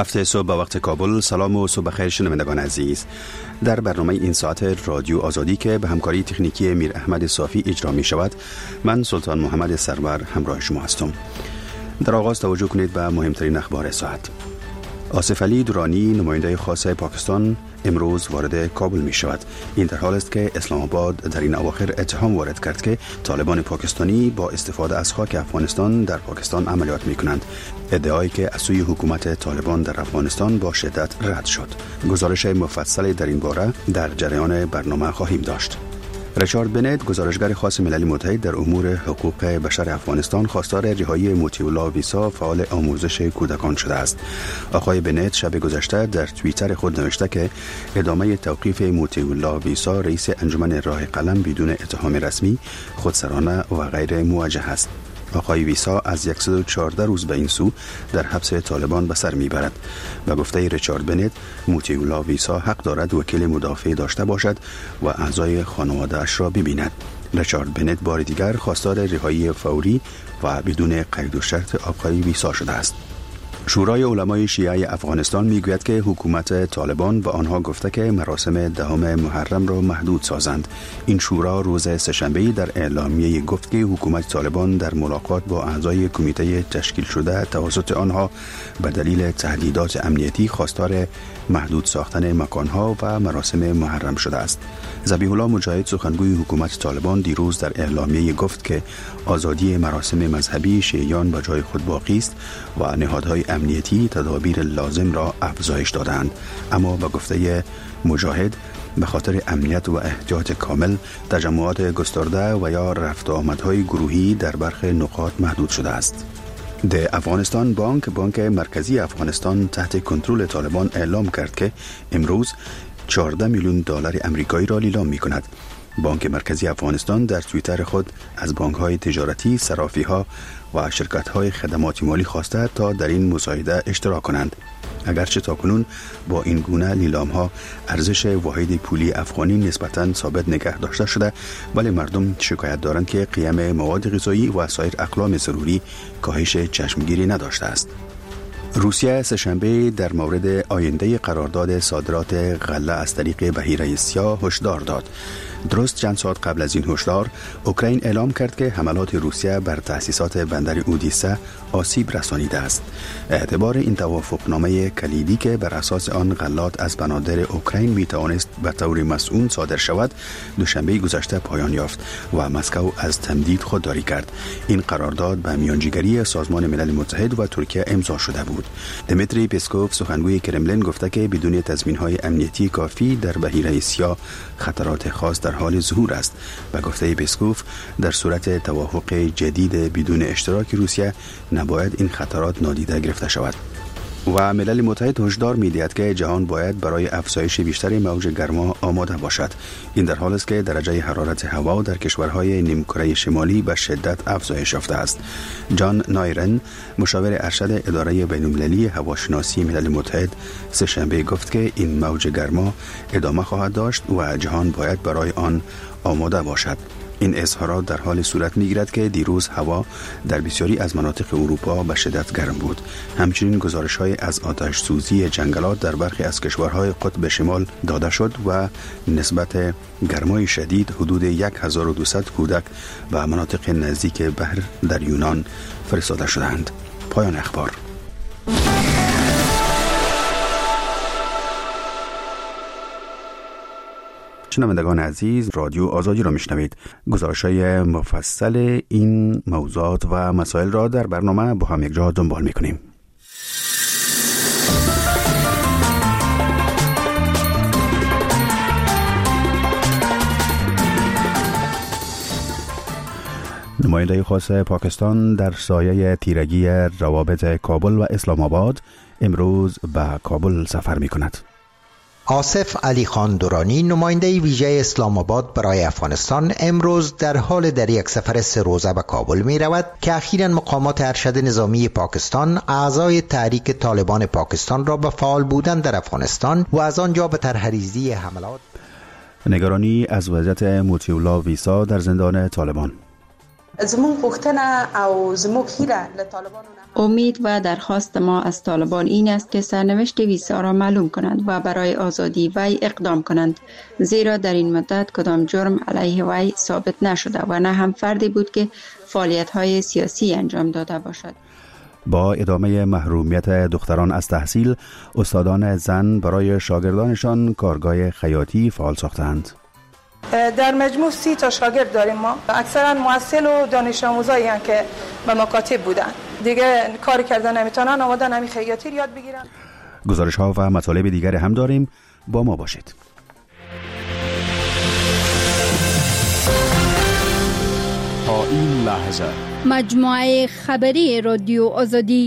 7 صبح به وقت کابل. سلام و صبح بخیر شنوندگان عزیز. در برنامه این ساعت رادیو آزادی که به همکاری تکنیکی میر احمد صافی اجرا می شود، من سلطان محمد سرور همراه شما هستم. در آغاز توجه کنید به مهمترین اخبار ساعت. آصف علی درانی، نماینده خاص پاکستان، امروز وارد کابل می شود. این در حال است که اسلام آباد در این اواخر اتهام وارد کرد که طالبان پاکستانی با استفاده از خاک افغانستان در پاکستان عملیات می کنند. ادعایی که از سوی حکومت طالبان در افغانستان با شدت رد شد. گزارش مفصل در این باره در جریان برنامه خواهیم داشت. ریچارد بنت، گزارشگر خاص ملل متحد در امور حقوق بشر افغانستان، خواستار رهایی موتی الله ویسا، فعال آموزش کودکان شده است. آقای بنت شب گذشته در توییتر خود نوشته که ادامه توقیف موتی الله ویسا، رئیس انجمن راه قلم، بدون اتهام رسمی، خودسرانه و غیر موجه است. آقای ویسا از 114 روز به این سو در حبس طالبان به سر میبرد. به گفته ریچارد بنت، موتی الله ویسا حق دارد وکیل مدافع داشته باشد و اعضای خانواده اش را ببیند. ریچارد بنت بار دیگر خواستار رهایی فوری و بدون قید و شرط آقای ویسا شده است. شورای علمای شیعه افغانستان میگوید که حکومت طالبان به آنها گفته که مراسم 10 محرم را محدود سازند. این شورا روز سه‌شنبه در اعلامیه گفت که حکومت طالبان در ملاقات با اعضای کمیته تشکیل شده توسط آنها به دلیل تهدیدات امنیتی خواستار محدود ساختن مکانها و مراسم محرم شده است. ذبیح الله مجاهد، سخنگوی حکومت طالبان، دیروز در اعلامیه گفت که آزادی مراسم مذهبی شیعیان به جای خود باقی است و نهادهای امنیتی تدابیر لازم را افزایش دادند، اما به گفته مجاهد به خاطر امنیت و احتیاط کامل تجمعات گسترده و یا رفت و آمدهای گروهی در برخی نقاط محدود شده است. د افغانستان بانک مرکزی افغانستان تحت کنترل طالبان اعلام کرد که امروز 14 میلیون دلار امریکایی را لیلام می کند. بانک مرکزی افغانستان در توییتر خود از بانک‌های تجارتی، صرافی‌ها و شرکت‌های خدمات مالی خواسته تا در این مساعده اشتراک کنند. اگرچه تاکنون با این گونه لیلام‌ها ارزش واحد پولی افغانی نسبتاً ثابت نگه داشته شده، ولی مردم شکایت دارند که قیمت مواد غذایی و سایر اقلام ضروری کاهش چشمگیری نداشته است. روسیه سه‌شنبه در مورد آینده قرارداد صادرات غله از طریق بحیره سیاه هشدار داد. درست چند ساعت قبل از این هشدار، اوکراین اعلام کرد که حملات روسیه بر تأسیسات بندر اودیسا آسیب رسانیده است. اعتبار این توافقنامه کلیدی که بر اساس آن غلات از بنادر اوکراین می توانست به طور مسئول صادر شود، دوشنبه گذشته پایان یافت و مسکو از تمدید خودداری کرد. این قرارداد به میانجیگری سازمان ملل متحد و ترکیه امضا شده بود. دمیتری پسکوف، سخنگوی کرملین، گفته که بدون تضمین‌های امنیتی کافی در بحیره سیاه خطرات خاص در حال ظهور است. و گفته پسکوف، در صورت توافق جدید بدون اشتراک روسیه نباید این خطرات نادیده گرفته شود. و ملل متحد هشدار می‌دهد که جهان باید برای افزایش بیشتر موج گرما آماده باشد. این در حالی است که درجه حرارت هوا در کشورهای نیمکره شمالی به شدت افزایش یافته است. جان نایرن، مشاور ارشد اداره بین‌المللی هواشناسی ملل متحد، سه‌شنبه گفت که این موج گرما ادامه خواهد داشت و جهان باید برای آن آماده باشد. این اظهارات در حال صورت می‌گیرد که دیروز هوا در بسیاری از مناطق اروپا به شدت گرم بود. همچنین گزارش‌های از آتش سوزی جنگلات در برخی از کشورهای قطب شمال داده شد و نسبت گرمای شدید حدود 1200 کودک به مناطق نزدیک بحر در یونان فرستاده شدند. پایان اخبار. شنوندگان عزیز، رادیو آزادی را میشنوید. گزارش‌های مفصل این موضوعات و مسائل را در برنامه با هم یک جا دنبال میکنیم. نماینده خاص پاکستان در سایه تیرگی روابط کابل و اسلام آباد امروز به کابل سفر میکند. آصف علی خان درانی، نماینده ویژه اسلام آباد برای افغانستان، امروز در یک سفر 3 روزه به کابل می رود که اخیراً مقامات ارشد نظامی پاکستان اعضای تحریک طالبان پاکستان را به فعال بودن در افغانستان و از آنجا به طرحریزی حملات. نگرانی از وضعیت موتی الله ویسا در زندان طالبان. امید و درخواست ما از طالبان این است که سرنوشت ویسا را معلوم کنند و برای آزادی وی اقدام کنند، زیرا در این مدت کدام جرم علیه وی ثابت نشده و نه هم فردی بود که فعالیت‌های سیاسی انجام داده باشد. با ادامه محرومیت دختران از تحصیل، استادان زن برای شاگردانشان کارگاه خیاطی فعال ساختند. در مجموع 30 تا شاگرد داریم ما. اکثرا محصل و دانش آموزایی هستند که به مکاتب بودن. دیگه کار کردن نمیتونن، آمدن همین خیاطی یاد بگیرن. گزارش ها و مطالب دیگر هم داریم، با ما باشید. تا این لحظه مجموعه خبری رادیو آزادی.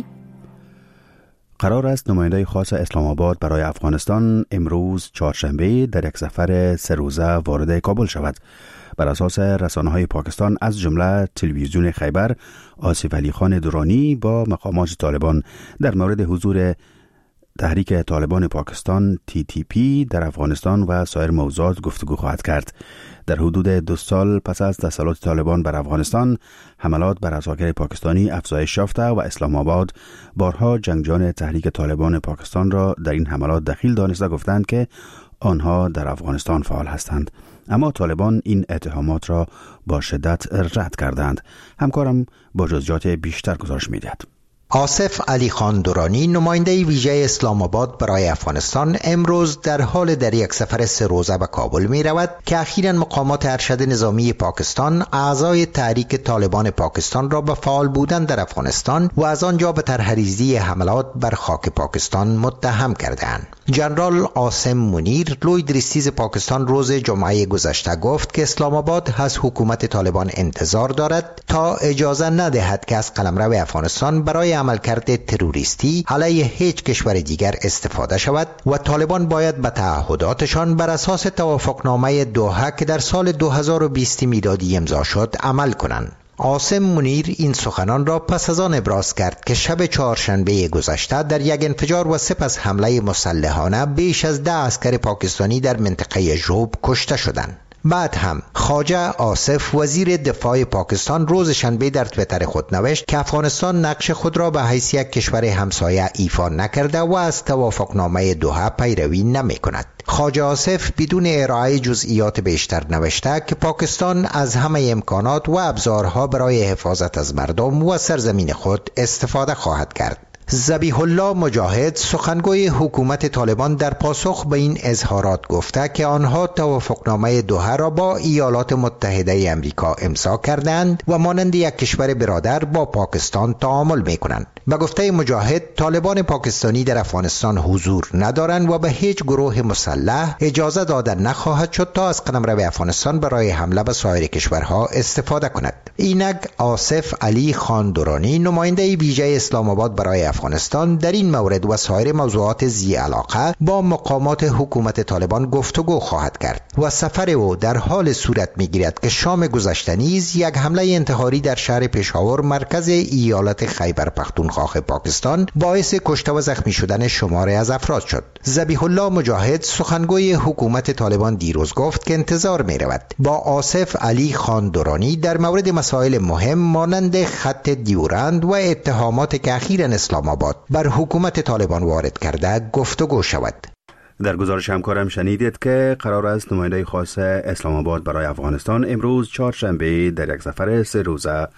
قرار است نماینده خاص اسلام آباد برای افغانستان امروز چهارشنبه در یک سفر 3 روزه وارد کابل شود. بر اساس رسانه‌های پاکستان از جمله تلویزیون خیبر، آصف علی خان درانی با مقامات طالبان در مورد حضور تحریک طالبان پاکستان TTP در افغانستان و سایر موضوعات گفتگو خواهد کرد. در حدود 2 سال پس از تسلط طالبان بر افغانستان، حملات بر عساکر پاکستانی افزایش یافته و اسلام آباد بارها جنگجویان تحریک طالبان پاکستان را در این حملات دخیل دانسته گفتند که آنها در افغانستان فعال هستند. اما طالبان این اتهامات را با شدت رد کردند. همکارم با جزئیات بیشتر گزارش می‌دهد. آصف علی خان درانی، نماینده ویژه اسلام آباد برای افغانستان، امروز در حال در یک سفر 3 روزه به کابل می رود که اخیراً مقامات ارشد نظامی پاکستان اعضای تحریک طالبان پاکستان را به فعال بودن در افغانستان و از آنجا به طرحریزی حملات بر خاک پاکستان متهم کردند. ژنرال عاصم منیر، لوی درستیز پاکستان، روز جمعه گذشته گفت که اسلام آباد از حکومت طالبان انتظار دارد تا اجازه ندهد که از قلمرو افغانستان برای عملکرد تروریستی علیه هیچ کشور دیگر استفاده شود و طالبان باید به تعهداتشان بر اساس توافقنامه دوحه که در سال 2020 میلادی امضا شد عمل کنند. عاصم منیر این سخنان را پس از آن ابراز کرد که شب چهارشنبه گذشته در یک انفجار و سپس حمله مسلحانه بیش از 10 عسکر پاکستانی در منطقه ژوب کشته شدند. بعد هم خواجه آصف، وزیر دفاع پاکستان، روز شنبه در تویتر خود نوشت که افغانستان نقش خود را به حیث یک کشور همسایه ایفا نکرده و از توافقنامه دوحه پیروی نمی کند. خواجه آصف بدون ارائه جزئیات بیشتر نوشته که پاکستان از همه امکانات و ابزارها برای حفاظت از مردم و سرزمین خود استفاده خواهد کرد. ذبیح الله مجاهد، سخنگوی حکومت طالبان، در پاسخ به این اظهارات گفته که آنها توافقنامه دوحه را با ایالات متحده امریکا امضا کردند و مانند یک کشور برادر با پاکستان تعامل می‌کنند. به گفته مجاهد، طالبان پاکستانی در افغانستان حضور ندارند و به هیچ گروه مسلح اجازه داده نخواهد شد تا از قلمرو افغانستان برای حمله به سایر کشورها استفاده کند. اینک آصف علی خان درانی، نماینده ویژه اسلام آباد برای افغانستان، در این مورد و سایر موضوعات ذی علاقه با مقامات حکومت طالبان گفتگو خواهد کرد و سفر او در حال صورت می‌گیرد که شام گذشته نیز یک حمله انتحاری در شهر پشاور، مرکز ایالت خیبر پختونخوا پاکستان، باعث کشته و زخمی شدن شماری از افراد شد. ذبیح الله مجاهد، سخنگوی حکومت طالبان، دیروز گفت که انتظار می‌رود با آصف علی خان درانی در مورد مسائل مهم مانند خط دیورند و اتهامات که اخیراً اسلام آباد بر حکومت طالبان وارد کرده گفتگو شود. در گزارش همکارم شنیدید که قرار است نماینده خاص اسلام آباد برای افغانستان امروز چهارشنبه در یک سفر 3 روزه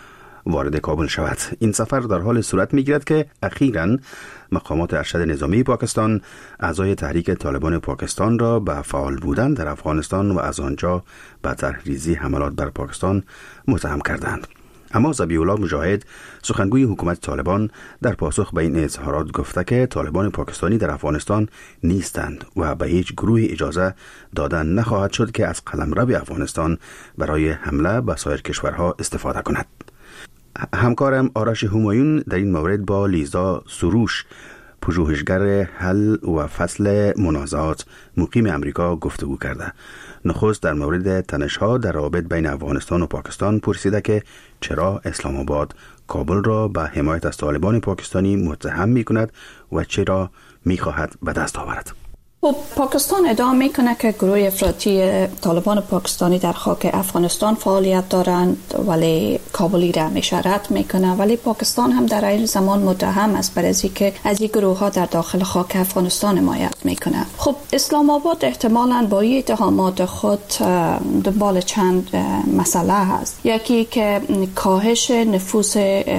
وارد کابل شود. این سفر در حال صورت می‌گیرد که اخیراً مقامات ارشد نظامی پاکستان اعضای تحریک طالبان پاکستان را به فعال بودن در افغانستان و از آنجا به طرحریزی حملات بر پاکستان متهم کردند. اما ذبیح الله مجاهد، سخنگوی حکومت طالبان، در پاسخ به این اظهارات گفته که طالبان پاکستانی در افغانستان نیستند و به هیچ گروه اجازه دادن نخواهد شد که از قلمرو افغانستان برای حمله به سایر کشورها استفاده کند. همکارم آرش همایون در این مورد با لیزا سروش، پژوهشگر حل و فصل منازعات مقیم امریکا، گفتگو کرده. نخست در مورد تنش‌ها در روابط بین افغانستان و پاکستان پرسیده که چرا اسلام آباد کابل را به حمایت از طالبان پاکستانی متهم می‌کند و چرا می‌خواهد به دست آورد. خب پاکستان ادعا میکنه که گروه افراطی طالبان پاکستانی در خاک افغانستان فعالیت دارند، ولی کابلی را همیشه رد میکنه. ولی پاکستان هم در این زمان متهم است بر اینکه از این گروه ها در داخل خاک افغانستان حمایت میکنه. خب اسلام آباد احتمالاً با این اتهامات خود دنبال چند مسئله هست. یکی که کاهش نفوذ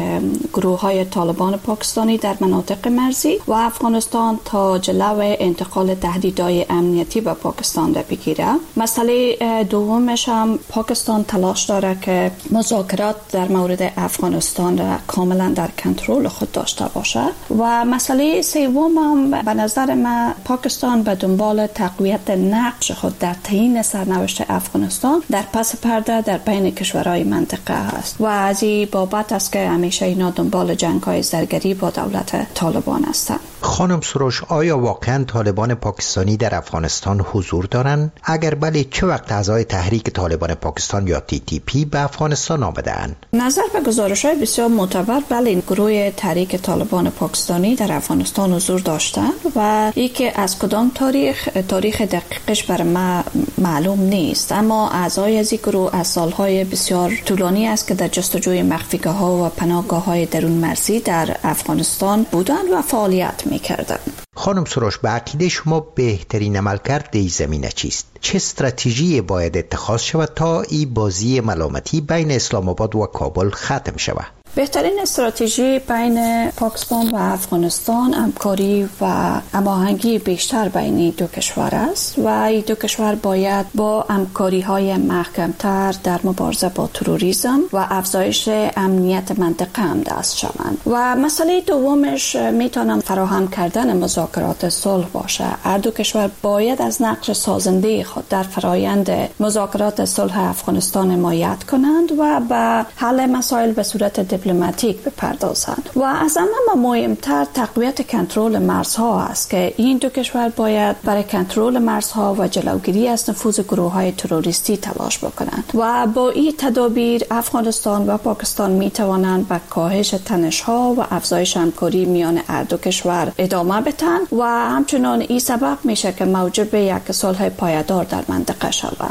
گروه های طالبان پاکستانی در مناطق مرزی و افغانستان تا جلو انتقال تهدیدهای امنیتی به پاکستان را بگیره. مسئله دومش هم پاکستان تلاش داره که مذاکرات در مورد افغانستان را کاملا در کنترل خود داشته باشه. و مسئله سوم هم به نظر من پاکستان به دنبال تقویت نقش خود در تعیین سرنوشت افغانستان در پس پرده در بین کشورهای منطقه است و از این بابت است که همیشه اینا دنبال جنگ‌های زرگری با دولت طالبان هستند. خانم سروش، آیا واقعا طالبان پاکستانی در افغانستان حضور دارند؟ اگر بله، چه وقت اعضای تحریک طالبان پاکستان یا TTP به افغانستان آمده‌اند؟ نظر به گزارش‌های بسیار معتبر، بله، گروه تحریک طالبان پاکستانی در افغانستان حضور داشتند و اینکه از کدام تاریخ دقیقش بر ما معلوم نیست، اما اعضای از این گروه از سالهای بسیار طولانی است که در جستجوی مخفیگاه‌ها و پناهگاه‌های درون مرزی در افغانستان بودند و فعالیت می‌کردند. خانم سروش، به عقیده شما بهترین عملکرد در این زمینه چیست؟ چه استراتژی باید اتخاذ شود تا این بازی ملامتی بین اسلام آباد و کابل ختم شود؟ بهترین استراتژی بین پاکستان و افغانستان همکاری و هماهنگی بیشتر بین دو کشور است و این دو کشور باید با همکاری‌های محکم‌تر در مبارزه با تروریسم و افزایش امنیت منطقه هم دست شوند. و مسئله دومش میتونم فراهم کردن مذاکرات صلح باشه. هر دو کشور باید از نقش سازنده خود در فرایند مذاکرات صلح افغانستان حمایت کنند و به حل مسائل به صورت دیپلماتیک بپردازند. و از همه مهمتر تقویت کنترل مرزها است که این دو کشور باید برای کنترل مرزها و جلوگیری از نفوذ گروه‌های تروریستی تلاش بکنند و با این تدابیر افغانستان و پاکستان می توانند به کاهش تنش‌ها و افزایش همکاری میان هر دو کشور ادامه بدن و همچنان این سبب میشه که موجب یک صلح پایدار در منطقه شود.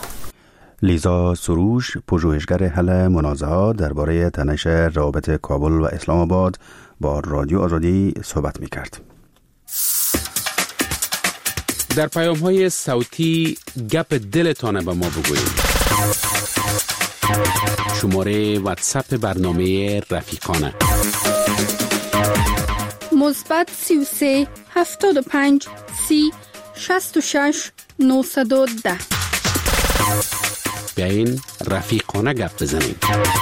لیزا سروش، پژوهشگر حل منازعات درباره تنش روابط کابل و اسلام آباد، با رادیو آزادی صحبت می‌کرد. در پیام‌های صوتی گپ دلتان به ما بگویید. شماره واتساپ برنامه رفیقانه +33 75 30 66 910. بیاین رفیقانه گپ بزنیم.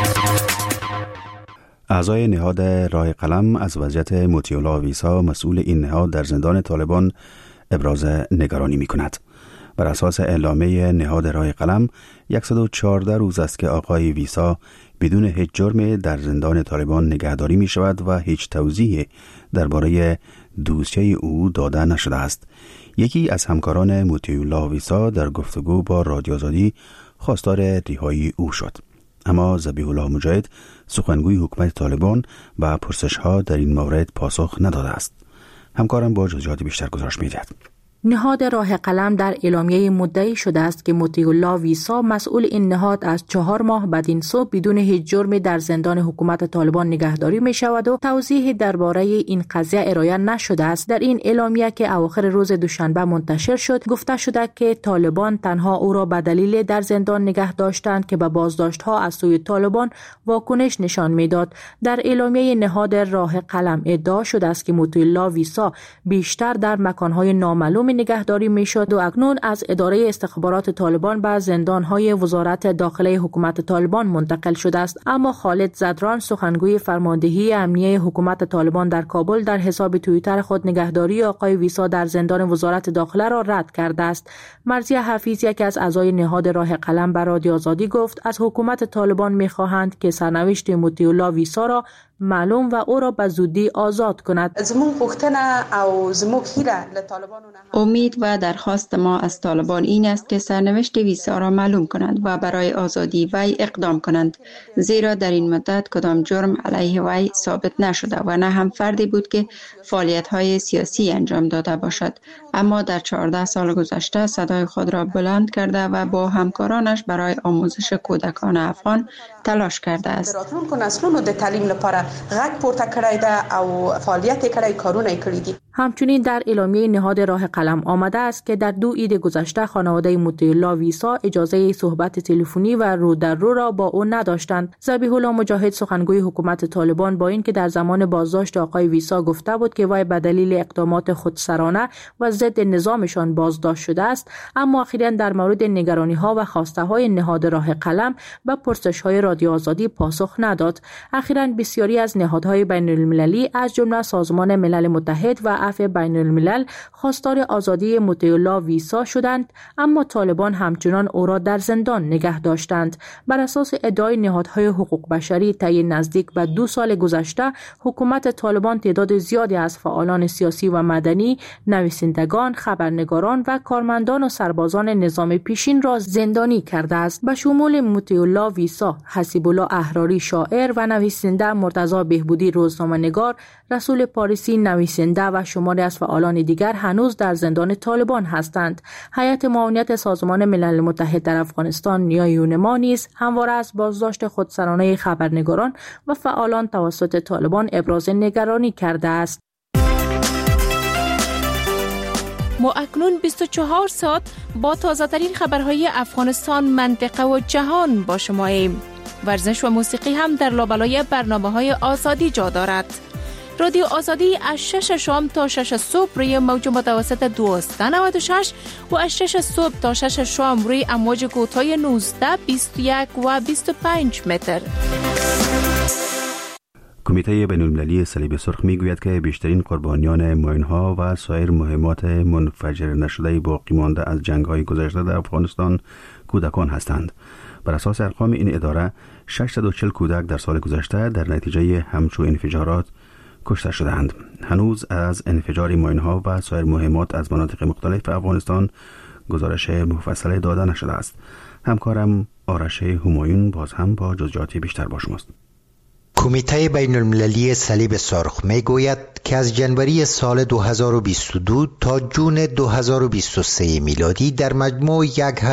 اعضای نهاد راه قلم از وضعیت مطیع الله ویسا مسئول این نهاد در زندان طالبان ابراز نگرانی می کند. بر اساس اعلامیه نهاد راه قلم 114 روز است که آقای ویسا بدون هیچ جرم در زندان طالبان نگهداری می شود و هیچ توضیح درباره دوسیه او داده نشده است. یکی از همکاران مطیع الله ویسا در گفتگو با رادیو آزادی خواستار رهایی او شد، اما ذبیح الله مجاهد سخنگوی حکومت طالبان و پرسش‌ها در این مورد پاسخ نداده است. همکارم با جزئیات بیشتر گزارش می‌دهد. نهاد راه قلم در اعلامیه مدعی شده است که مطیع الله ویسا مسئول این نهاد از 4 ماه بدین سو بدون هیچ جرمی در زندان حکومت طالبان نگهداری می شود و توضیح درباره این قضیه ارائه نشده است. در این اعلامیه که اواخر روز دوشنبه منتشر شد گفته شده که طالبان تنها او را به دلیل در زندان نگه داشتند که به بازداشت‌ها از سوی طالبان واکنش نشان میداد. در اعلامیه نهاد راه قلم ادعا شده است که مطیع الله ویسا بیشتر در مکان‌های نامعلوم نگهداری میشد و اکنون از اداره استخبارات طالبان به زندان‌های وزارت داخله حکومت طالبان منتقل شده است. اما خالد زدران، سخنگوی فرماندهی امنیه حکومت طالبان در کابل، در حساب توییتر خود نگهداری آقای ویسا در زندان وزارت داخله را رد کرده است. مرضیه حفیظ، یکی از اعضای نهاد راه قلم، به رادیو آزادی گفت از حکومت طالبان می‌خواهند که سرنوشت مطیع الله ویسا را معلوم و او را به زودی آزاد کند. امید و درخواست ما از طالبان این است که سرنوشت ویسا را معلوم کنند و برای آزادی وی اقدام کنند، زیرا در این مدت کدام جرم علیه وی ثابت نشده و نه هم فردی بود که فعالیت‌های سیاسی انجام داده باشد، اما در 14 سال گذشته صدای خود را بلند کرده و با همکارانش برای آموزش کودکان افغان تلاش کرده است. همچنین در اعلامیه نهاد راه قلم آمده است که در 2 عید گذشته خانواده مطیع الله ویسا اجازه صحبت تلفنی و رو در رو را با او نداشتند. ذبیح الله مجاهد سخنگوی حکومت طالبان با اینکه در زمان بازداشت آقای ویسا گفته بود که وی به دلیل اقدامات خودسرانه و ضد نظامشان بازداشت شده است، اما اخیراً در مورد نگرانی‌ها و خواسته‌های نهاد راه قلم به پرسش‌های رادیو آزادی پاسخ نداد. اخیراً بسیاری از نهادهای بین‌المللی از جمله سازمان ملل متحد و عفو بین الملل خواستار آزادی مطیع الله ویسا شدند، اما طالبان همچنان او را در زندان نگه داشتند. بر اساس ادعای نهادهای حقوق بشری طی نزدیک به 2 سال گذشته، حکومت طالبان تعداد زیادی از فعالان سیاسی و مدنی، نویسندگان، خبرنگاران و کارمندان و سربازان نظام پیشین را زندانی کرده است، به شمول مطیع الله ویسا، حسیب الله احراری شاعر و نویسنده، مرتضی بهبودی روزنامه‌نگار، رسول پاریسی نویسنده و شماری از فعالان دیگر هنوز در زندان طالبان هستند. هیئت معاونت سازمان ملل متحد در افغانستان نیایون نیز همواره از بازداشت خودسرانه خبرنگاران و فعالان توسط طالبان ابراز نگرانی کرده است. ما اکنون 24 ساعت با تازه‌ترین خبرهای افغانستان، منطقه و جهان با شماییم. ورزش و موسیقی هم در لابلای برنامه‌های آزادی جا دارد. رادیو آزادی از 6 شام تا 6 صبح روی موج متوسط 1296 و از 6 صبح تا 6 شام روی امواج کوتاه 19، 21 و 25 متر. کمیته بین‌المللی صلیب سرخ میگوید که بیشترین قربانیان ماین‌ها و سایر مهمات منفجر نشده باقی مانده از جنگ‌های گذشته در افغانستان کودکان هستند. بر اساس ارقام این اداره 640 کودک در سال گذشته در نتیجه همچون انفجارات کشته شدند. هنوز از انفجار ماین‌ها و سایر مهمات از مناطق مختلف افغانستان گزارش مفصل داده نشده است. همکارم آرش همایون باز هم با جزئیات بیشتر با شماست. کمیته بین المللی صلیب سرخ می گوید که از جنوری سال 2022 تا جون 2023 میلادی در مجموع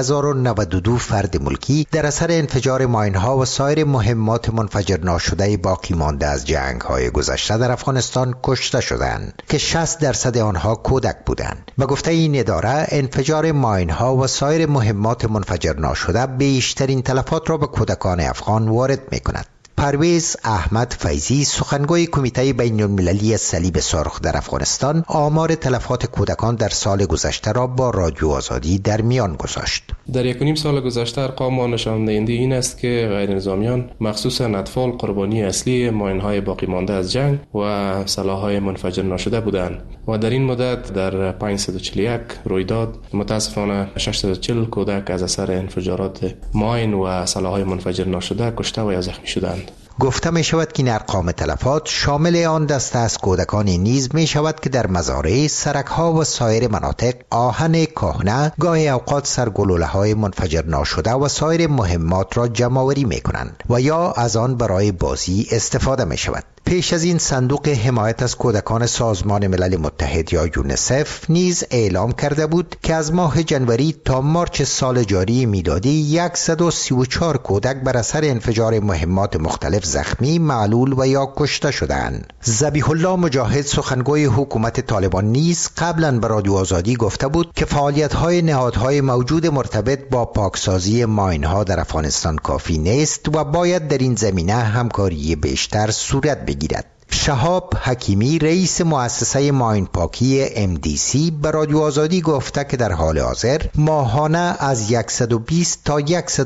1092 فرد ملکی در اثر انفجار ماین‌ها و سایر مهمات منفجر ناشده باقی مانده از جنگ‌های گذشته در افغانستان کشته شدند که 60% آنها کودک بودند. به گفته این اداره، انفجار ماین‌ها و سایر مهمات منفجر ناشده بیشترین تلفات را به کودکان افغان وارد می‌کند. پرویز احمد فیضی، سخنگوی کمیته بین المللی صلیب سرخ در افغانستان، آمار تلفات کودکان در سال گذشته را با رادیو آزادی در میان گذاشت. در 1.5 سال گذشته ارقام ما نشان دهنده این است که غیر نظامیان مخصوصا اطفال قربانی اصلی ماین‌های باقی مانده از جنگ و سلاح‌های منفجر ناشده بودند و در این مدت در 541 رویداد متاسفانه 640 کودک از اثر انفجارات ماین و سلاح‌های منفجر ناشده کشته و یا زخمی شدند. گفته می شود که این ارقام تلفات شامل آن دسته از کودکانی نیز می شود که در مزارع، سرک‌ها و سایر مناطق آهن کهنه، گاهی اوقات سرگلوله‌های منفجر ناشده و سایر مهمات را جمع‌آوری می کنند و یا از آن برای بازی استفاده می شود. پیش از این صندوق حمایت از کودکان سازمان ملل متحد یا یونیسف نیز اعلام کرده بود که از ماه جنوری تا مارچ سال جاری میلادی 134 کودک بر اثر انفجار مهمات مختلف زخمی، معلول و یا کشته شدند. ذبیح الله مجاهد، سخنگوی حکومت طالبان نیز قبلا به رادیو آزادی گفته بود که فعالیت‌های نهادهای موجود مرتبط با پاکسازی ماین‌ها در افغانستان کافی نیست و باید در این زمینه همکاری بیشتر صورت بگیرد. شهاب حکیمی، رئیس مؤسسه ماین پاکی MDC، به رادیو آزادی گفته که در حال حاضر ماهانه از 120 تا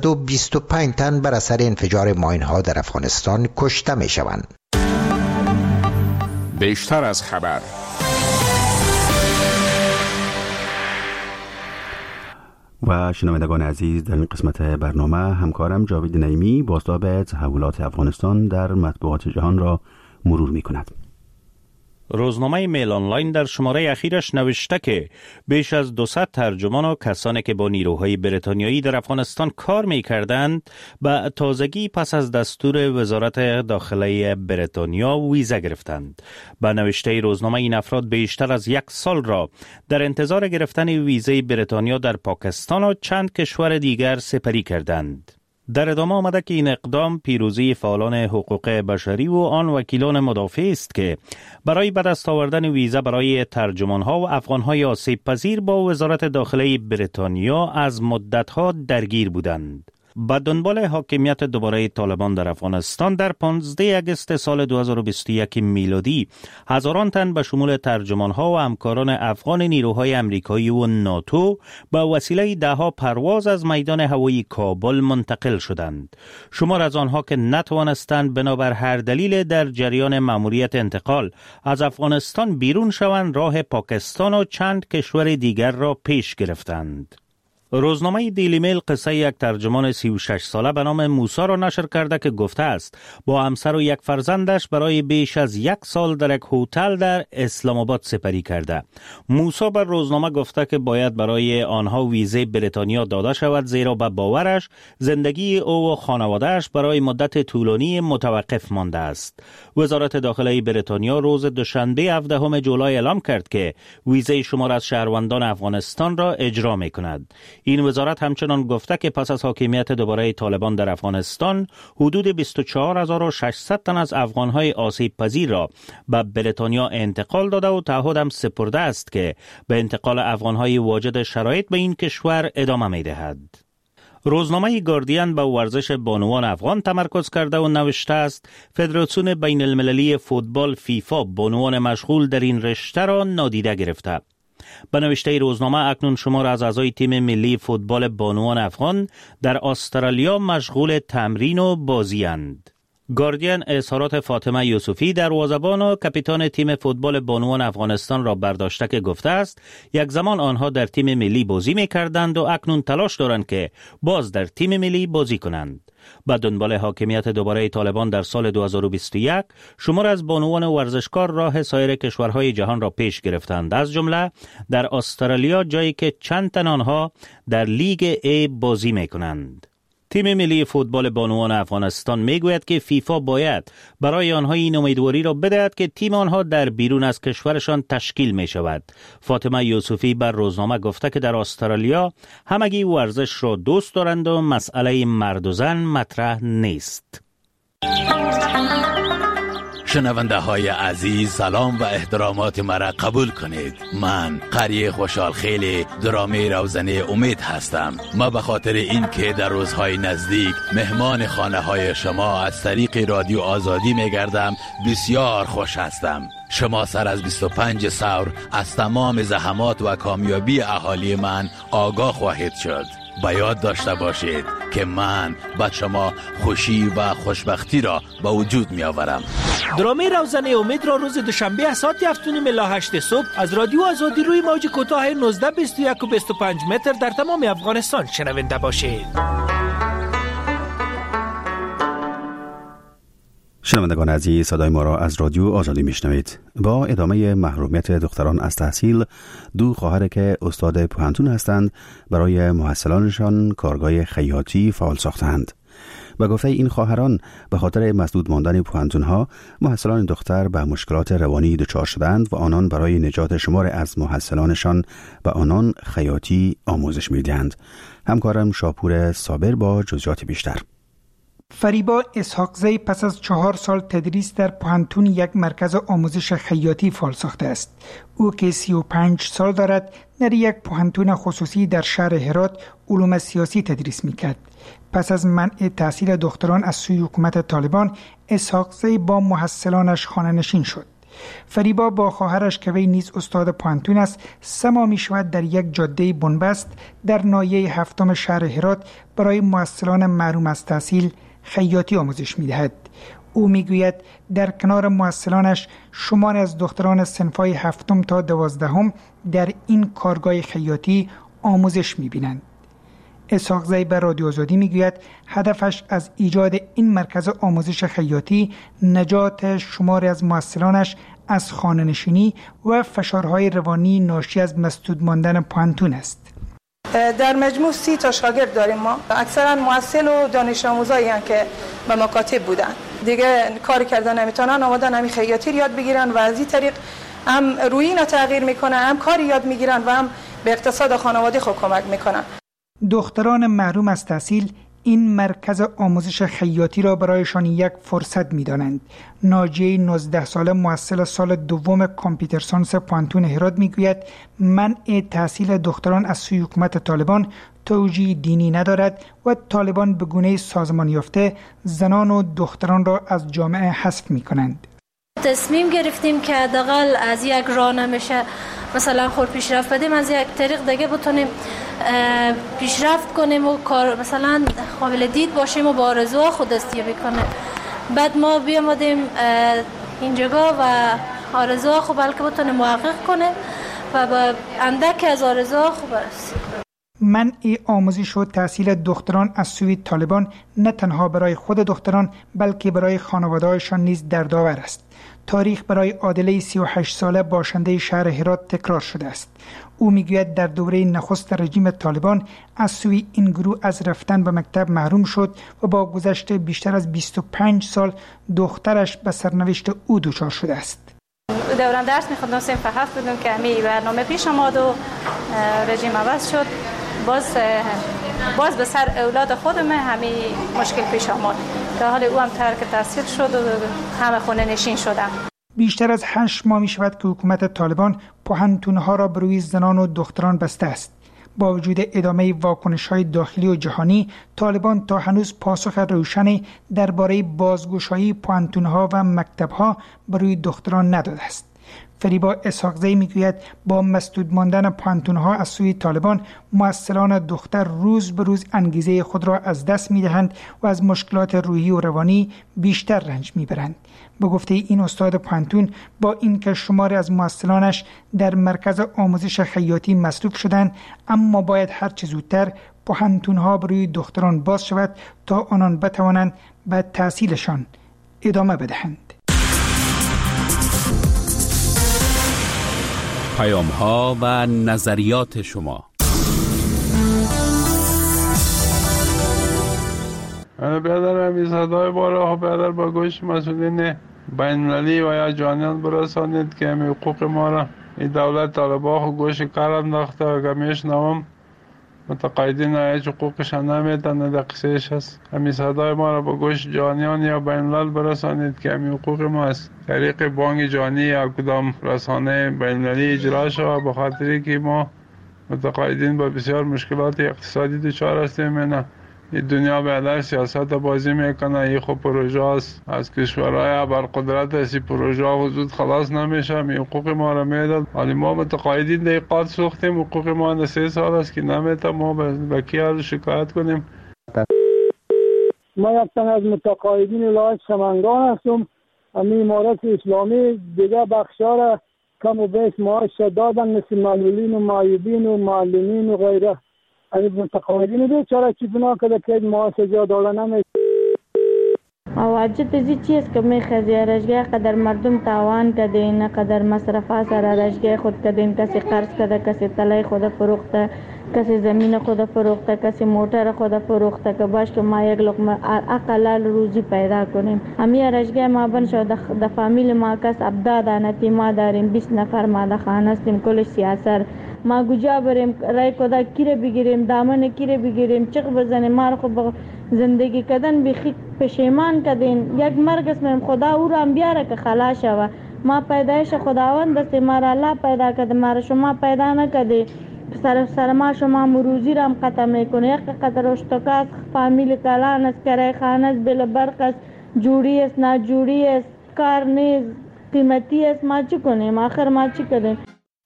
125 تن بر اثر انفجار ماین‌ها در افغانستان کشته می شوند. بیشتر از خبر. و شنوندگان عزیز، در این قسمت برنامه همکارم جاوید نعیمی بازتاب تحولات افغانستان در مطبوعات جهان را مرور می‌کند. روزنامه میل آنلاین در شماره اخیرش نوشته که بیش از 200 ترجمان و کسانی که با نیروهای بریتانیایی در افغانستان کار می‌کردند به تازگی پس از دستور وزارت داخله بریتانیا ویزا گرفتند. به نوشته روزنامه این افراد بیشتر از 1 سال را در انتظار گرفتن ویزای بریتانیا در پاکستان و چند کشور دیگر سپری کردند. در ادامه آمده که این اقدام پیروزی فعالان حقوق بشری و آن وکیلان مدافع است که برای به دست آوردن ویزا برای ترجمانها و افغانهای آسیب پذیر با وزارت داخله بریتانیا از مدتها درگیر بودند. به دنبال حاکمیت دوباره طالبان در افغانستان در 15 اگست سال 2021 میلادی هزاران تن به شمول ترجمانها و همکاران افغان نیروهای امریکایی و ناتو به وسیله دهها پرواز از میدان هوایی کابل منتقل شدند. شمار از آنها که نتوانستند بنابر هر دلیل در جریان مأموریت انتقال از افغانستان بیرون شوند راه پاکستان و چند کشور دیگر را پیش گرفتند. روزنامه دیلی میل قصه یک ترجمان 36 ساله به نام موسی را نشر کرده که گفته است با همسر و یک فرزندش برای بیش از 1 سال در یک هتل در اسلام آباد سپری کرده. موسی بر روزنامه گفته که باید برای آنها ویزای بریتانیا داده شود زیرا به باورش زندگی او و خانواده‌اش برای مدت طولانی متوقف مانده است. وزارت داخله بریتانیا روز دوشنبه 17 جولای اعلام کرد که ویزای شمار از شهروندان افغانستان را اجرا می‌کند. این وزارت همچنان گفته که پس از حاکمیت دوباره طالبان در افغانستان حدود 24600 تن از افغانهای آسیب پذیر را به بریتانیا انتقال داده و تعهد هم سپرده است که به انتقال افغانهای واجد شرایط به این کشور ادامه می‌دهد. روزنامه گاردین به ورزش بانوان افغان تمرکز کرده و نوشته است فدراسیون بین المللی فوتبال فیفا بانوان مشغول در این رشته را نادیده گرفته. به نوشته روزنامه اکنون شمار از اعضای تیم ملی فوتبال بانوان افغان در استرالیا مشغول تمرین و بازی اند. گاردین اظهارات فاطمه یوسفی دروازه‌بان و کاپیتان تیم فوتبال بانوان افغانستان را برداشته که گفته است یک زمان آنها در تیم ملی بازی می‌کردند و اکنون تلاش دارند که باز در تیم ملی بازی کنند. با دنبال حاکمیت دوباره طالبان در سال 2021 شمار از بانوان ورزشکار راه سایر کشورهای جهان را پیش گرفتند، از جمله در استرالیا جایی که چند تن آنها در لیگ A بازی می‌کنند. تیم ملی فوتبال بانوان افغانستان میگوید که فیفا باید برای آنها این امیدواری را بدهد که تیم آنها در بیرون از کشورشان تشکیل می شود. فاطمه یوسفی بر روزنامه گفته که در استرالیا همگی ورزش را دوست دارند و مسئله مرد و زن مطرح نیست. شنونده های عزیز، سلام و احترامات مرا قبول کنید. من قری خوشحال خیلی درامی روزنه امید هستم. ما به خاطر این که در روزهای نزدیک مهمان خانه های شما از طریق رادیو آزادی میگردم بسیار خوش هستم. شما سر از 25 ثور از تمام زحمات و کامیابی اهالی من آگاه خواهید شد. به یاد داشته باشید که من به شما خوشی و خوشبختی را به وجود می آورم. درامه روزنه امید را روز دوشنبه ساعت 7:08 صبح از رادیو آزادی روی موج کوتاه 19 21 و 25 متر در تمام افغانستان شنونده باشید. شنوندگان عزیز، صدای ما را از رادیو آزادی میشنوید. با ادامه محرومیت دختران از تحصیل، 2 خواهر که استاد پوهنتون هستند برای محصلانشان کارگاه خیاطی فعال ساختند. به گفته این خواهران به خاطر مسدود ماندن پوهنتون‌ها محصلان دختر به مشکلات روانی دچار شدند و آنان برای نجات شمار از محصلانشان به آنان خیاطی آموزش می‌دهند. همکارم شاپور صابر با جزئیات بیشتر. فریبا اسحاقزی پس از 4 سال تدریس در پوهنتون یک مرکز آموزش خیاطی فعال ساخته است. او که 35 سال دارد در یک پوهنتون خصوصی در شهر هرات علوم سیاسی تدریس میکرد. پس از منع تحصیل دختران از سوی حکومت طالبان، اسحاقزی با محصلانش خانه نشین شد. فریبا با خواهرش که وی نیز استاد پوهنتون است سما می شود در یک جاده بنبست در ناحیه 7 شهر هرات برای محصلان محروم از تحصیل خیاطی آموزش می دهد. او می گوید در کنار محصلانش شمار از دختران صنفهای 7 تا 12 در این کارگاه خیاطی آموزش می بینند. اسحاق زی به رادیو آزادی میگوید هدفش از ایجاد این مرکز آموزش خیاطی نجات شماری از محصلانش از خانه‌نشینی و فشارهای روانی ناشی از مسدود ماندن پانتون است. در مجموع 30 تا شاگرد داریم ما. اکثرا محصل و دانش آموزایی هستند که به مکاتب بودن. دیگه کار کردن نمیتونن، آمدن همین خیاطی یاد بگیرن و از این طریق هم رویین تغییر میکنن، هم کاری یاد میگیرن و هم به اقتصاد خانواده خود کمک میکنن. دختران محروم از تحصیل این مرکز آموزش خیاطی را برایشان یک فرصت می‌دانند. ناجیه 19 ساله محصل سال دوم کامپیوتر ساینس پانتون هرات میگوید منع تحصیل دختران از سوی حکومت طالبان توجیه دینی ندارد و طالبان به گونه سازمان یافته زنان و دختران را از جامعه حذف می‌کنند. تصمیم گرفتیم که حداقل از یک راه نمیشه مثلا خود پیشرفت بدیم، از یک طریق دیگه بتونیم پیشرفت کنیم و کار مثلا قابل دید باشیم و با آرزوها خود دستیابی کنیم. بعد ما بیامدیم اینجا و آرزوها خود بلکه بتونیم محقق کنیم و با اندک از آرزوها خوب برسیم. منع آموزش و تحصیل دختران از سوی طالبان نه تنها برای خود دختران بلکه برای خانواده‌هایشان نیز دردآور است. تاریخ برای عادله 38 ساله باشنده شهر هرات تکرار شده است. او میگوید در دوره نخست رژیم طالبان از سوی این گروه از رفتن به مکتب محروم شد و با گذشت بیشتر از 25 سال دخترش به سرنوشت او دچار شده است. دوران درس می‌خوندم صنف 7 بودم که همین برنامه پیش آمد و رژیم عوض شد. باز به سر اولاد خودم همین مشکل پیش آمد که حال او هم ترک تحصیل شد و همه خونه نشین شدم. بیشتر از 8 ماه می شود که حکومت طالبان پوهنتون‌ها را بر روی زنان و دختران بسته است. با وجود ادامه واکنش‌های داخلی و جهانی، طالبان تا هنوز پاسخ روشنی درباره بازگشایی پوهنتون‌ها و مکتب‌ها بر روی دختران نداده است. فریبا اسحاق زی میگوید با مسدود ماندن پانتون‌ها از سوی طالبان محصلان دختر روز به روز انگیزه خود را از دست می‌دهند و از مشکلات روحی و روانی بیشتر رنج می‌برند. به گفته این استاد پانتون با اینکه شماری از محصلانش در مرکز آموزش خیاطی مصروف شدند، اما باید هر چه زودتر پانتون‌ها بروی دختران باز شود تا آنان بتوانند به تحصیلشان ادامه بدهند. پیام‌ها و نظریات شما. برادر همی صدای باره برادر با گوش مسئولین بین‌المللی و یا جانیان برسانید که همی حقوق ما را این دولت طالبان و گوش کار انداخته و که میشنوم متقاعدین هیچ حقوقش نمیدن نقصهش هست. همی صدای ما را با گوش جانیان یا بین‌الملل برسانید که همی حقوق ما است. طریق بانک جانی یا کدام رسانه بین‌المللی اجرا شود، بخاطری که ما متقاعدین با بسیار مشکلات اقتصادی دچار هستیم. نه این دنیا به علیه سیاست بازی میکنه. این خب پروژه است از کشورهای ابرقدرت است. این پروژه حدود خلاص نمیشه. این حقوق ما را میداد. ولی ما متقاعدین دیقات سوختیم. حقوق ما 3 سال است که نمیده. ما به کی شکایت کنیم؟ ما یک تن از متقاعدین ولایت سمنگان هستم. همین امارت اسلامی دیگه بخشا را کم و بیش معاش دادن، مثل معلولین و معیوبین و معلمین و غیره. از متقاعدین بیچاره چی بنا کرده که معاش جا دادن نمیشه. واجد ازی چیز که میخوازی رشگه قدر مردم تاوان کده، نه قدر مصرفه سر رشگه خود کده، کسی قرض کده، کسی طلای خود فروخته، کسی زمین خود فروخته، کسی موتر خود فروخته که باش که ما یک لقمه اقلال روزی پیدا کنیم. همین رشگه ما بن شد د فامیل ما کس ابداد نتیما داریم، 20 نفر ما د خانه استیم، کلش سیاست ما کجا بریم، رای کدا کیره بگیریم، دامن کیره بگیریم، چق بزنیم. ما خو زندگی کردن بخی پشیمان کردین. یک مرگ اسم خدا او را هم بیاره که خلاص شوه. ما پیدایش خداوند است، ما را الله پیدا کرده، ما را شما پیدا نکرده. سر ما شما مروزی را هم قطع میکنه. یک قطر اشتکاست، فامیل کلان است، کرای خانه است، بل برق است، جوری است، ناجوری است، کار نیست، قیمتی است. ما چی کنیم؟ آخر ما چی کنیم؟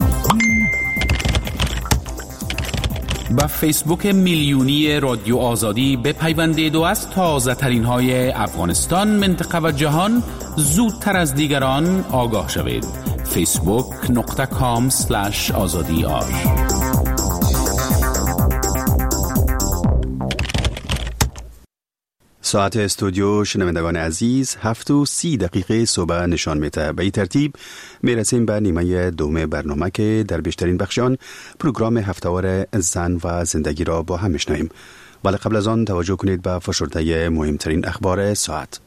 با فیسبوک میلیونی رادیو آزادی بپیوندید و از تازه ترین های افغانستان، منطقه و جهان زودتر از دیگران آگاه شوید. facebook.com/azadiar ساعت استودیو شنوندگان عزیز 7:30 صبح نشان میده. به این ترتیب میرسیم به نیمه دوم برنامه که در بیشترین بخشان پروگرام هفتهوار زن و زندگی را با هم میشنویم. ولی قبل از آن توجه کنید به فشرده مهمترین اخبار ساعت.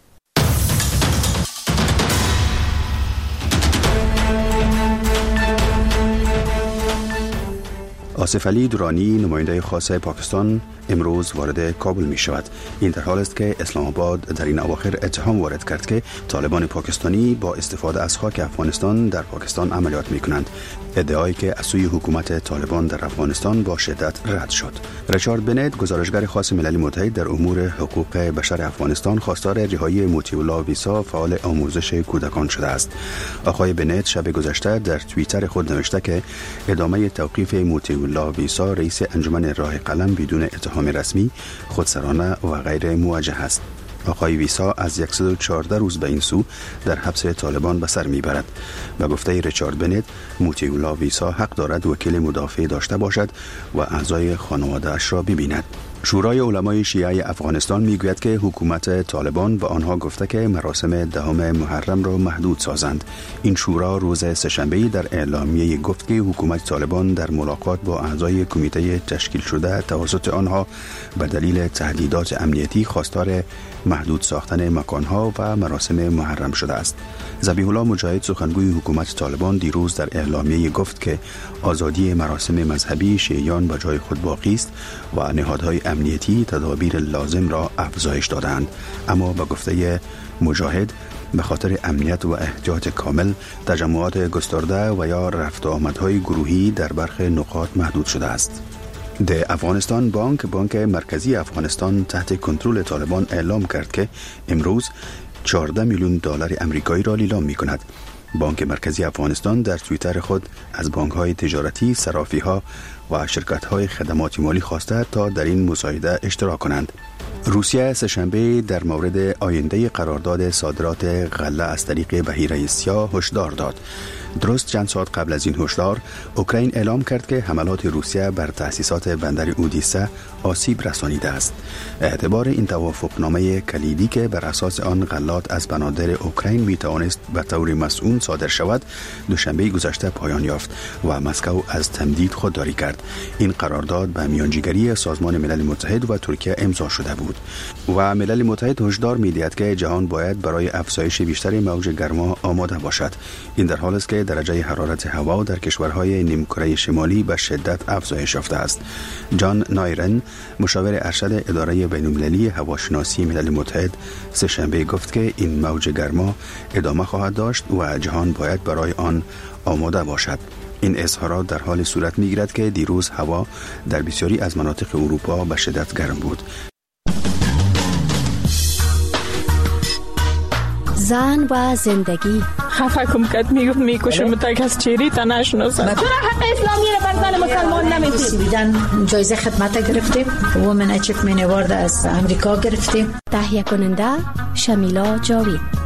آصف علی درانی نماینده خاص پاکستان امروز وارد کابل می شود. این در حال است که اسلام آباد در این اواخر اتهام وارد کرد که طالبان پاکستانی با استفاده از خاک افغانستان در پاکستان عملیات می کنند. ادعایی که از سوی حکومت طالبان در افغانستان با شدت رد شد. ریچارد بنت گزارشگر خاص ملل متحد در امور حقوق بشر افغانستان خواستار رهایی موتی الله ویسا فعال آموزش کودکان شده است. آقای بنت شب گذشته در توییتر خود نوشته که ادامه توقیف موتی الله ویسا رئیس انجمن راه قلم بدون اتهام رسمی، خودسرانه و غیر موجه است. آقای ویسا از 114 روز به این سو در حبس طالبان به سر میبرد. به گفته ریچارد بنت، موتی الله ویسا حق دارد وکیل مدافع داشته باشد و اعضای خانواده اش را ببیند. شورای علمای شیعه افغانستان میگوید که حکومت طالبان به آنها گفته که مراسم 10 محرم را محدود سازند. این شورا روز سه‌شنبه در اعلامیه گفت که حکومت طالبان در ملاقات با اعضای کمیته تشکیل شده توسط آنها به دلیل تهدیدات امنیتی خواستار محدود ساختن مکانها و مراسم محرم شده است. ذبیح الله مجاهد سخنگوی حکومت طالبان دیروز در اعلامیه گفت که آزادی مراسم مذهبی شیعیان به جای خود باقی است و نهادهای امنیتی تدابیر لازم را افزایش دادند، اما به گفته مجاهد به خاطر امنیت و احتیاط کامل تجمعات گسترده و یا رفت و آمدهای گروهی در برخی نقاط محدود شده است. د افغانستان بانک مرکزی افغانستان تحت کنترل طالبان اعلام کرد که امروز 14 میلیون دلار امریکایی را لیلام می کند. بانک مرکزی افغانستان در توییتر خود از بانک‌های تجارتی، صرافی‌ها و شرکت‌های خدمات مالی خواسته تا در این مساعده اشتراک کنند. روسیه سه‌شنبه در مورد آینده قرارداد صادرات غله از طریق بحیره سیاه هشدار داد. درست چند ساعت قبل از این هشدار، اوکراین اعلام کرد که حملات روسیه بر تأسیسات بندر اودیسه آسیب رسانیده است. اعتبار این توافقنامه کلیدی که بر اساس آن غلات از بنادر اوکراین می توانست به طور مسئول صادر شود، دوشنبه گذشته پایان یافت و مسکو از تمدید خودداری کرد. این قرارداد به میانجیگری سازمان ملل متحد و ترکیه امضا شده بود و ملل متحد هشدار می‌دهد که جهان باید برای افزایش بیشتر موج گرما آماده باشد. این در حالی است که درجه حرارت هوا در کشورهای نیمکره شمالی به شدت افزایش یافته است. جان نایرن، مشاور ارشد اداره بین‌المللی هواشناسی ملل متحد، سه‌شنبه گفت که این موج گرما ادامه خواهد داشت و جهان باید برای آن آماده باشد. این اظهارات در حال صورت می‌گیرد که دیروز هوا در بسیاری از مناطق اروپا به شدت گرم بود. زن و زندگی خفه کم کد میکشم تا کس چیری تا نشناسم. چرا حق اسلامی را بر زن مسلمان نمیدید؟ بیدن جایزه خدمت گرفتیم، وومن اچیومنت اوارد از امریکا گرفتیم. تهیه کننده شمیلا جاوید.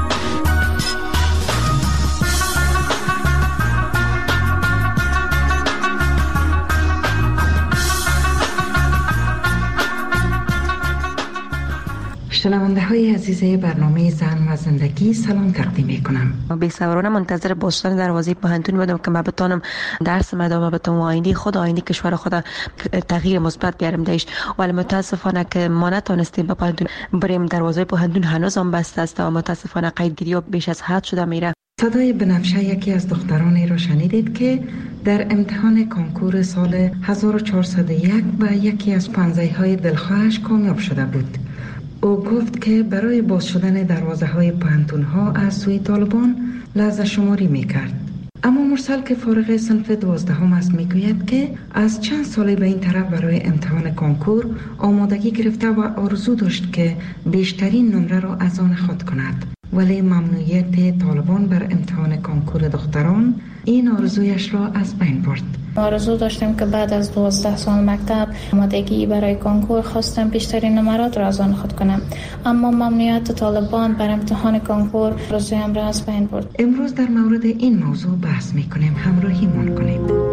شنونده های عزیز برنامه زن و زندگی سلام تقدیم می کنم. بی‌صبرانه منتظر بازشدن دروازه پانتون بودم که من بتونم درس ادامه بدم و آینده کشور خود تغییر مثبت بیارم دیش، ولی متاسفانه که ما نتونستیم به پانتون بریم. دروازه پانتون هنوز هم بسته است و متاسفانه قیدگیری بیش از حد شده میره. صدای بنفشه یکی از دخترانی را شنیدید که در امتحان کنکور سال 1401 به یکی از پانزه‌های دلخواهش کامیاب شده بود. او گفت که برای باز شدن دروازه های پانتون ها از سوی طالبان لحظه شماری می کرد. اما مرسل که فارغ صنف 12 است می گوید که از چند سالی به این طرف برای امتحان کنکور آمادگی گرفته و آرزو داشت که بیشترین نمره را از آن خود کند، ولی ممنوعیت طالبان بر امتحان کنکور دختران این آرزویش را از بین برد. آرزو داشتیم که بعد از 12 سال مکتب آمادگی برای کنکور خواستم بیشترین نمرات را از آن خود کنم، اما ممنوعیت طالبان بر امتحان کنکور آرزویم را از بین برد. امروز در مورد این موضوع بحث می‌کنیم، همراهیمون کنید.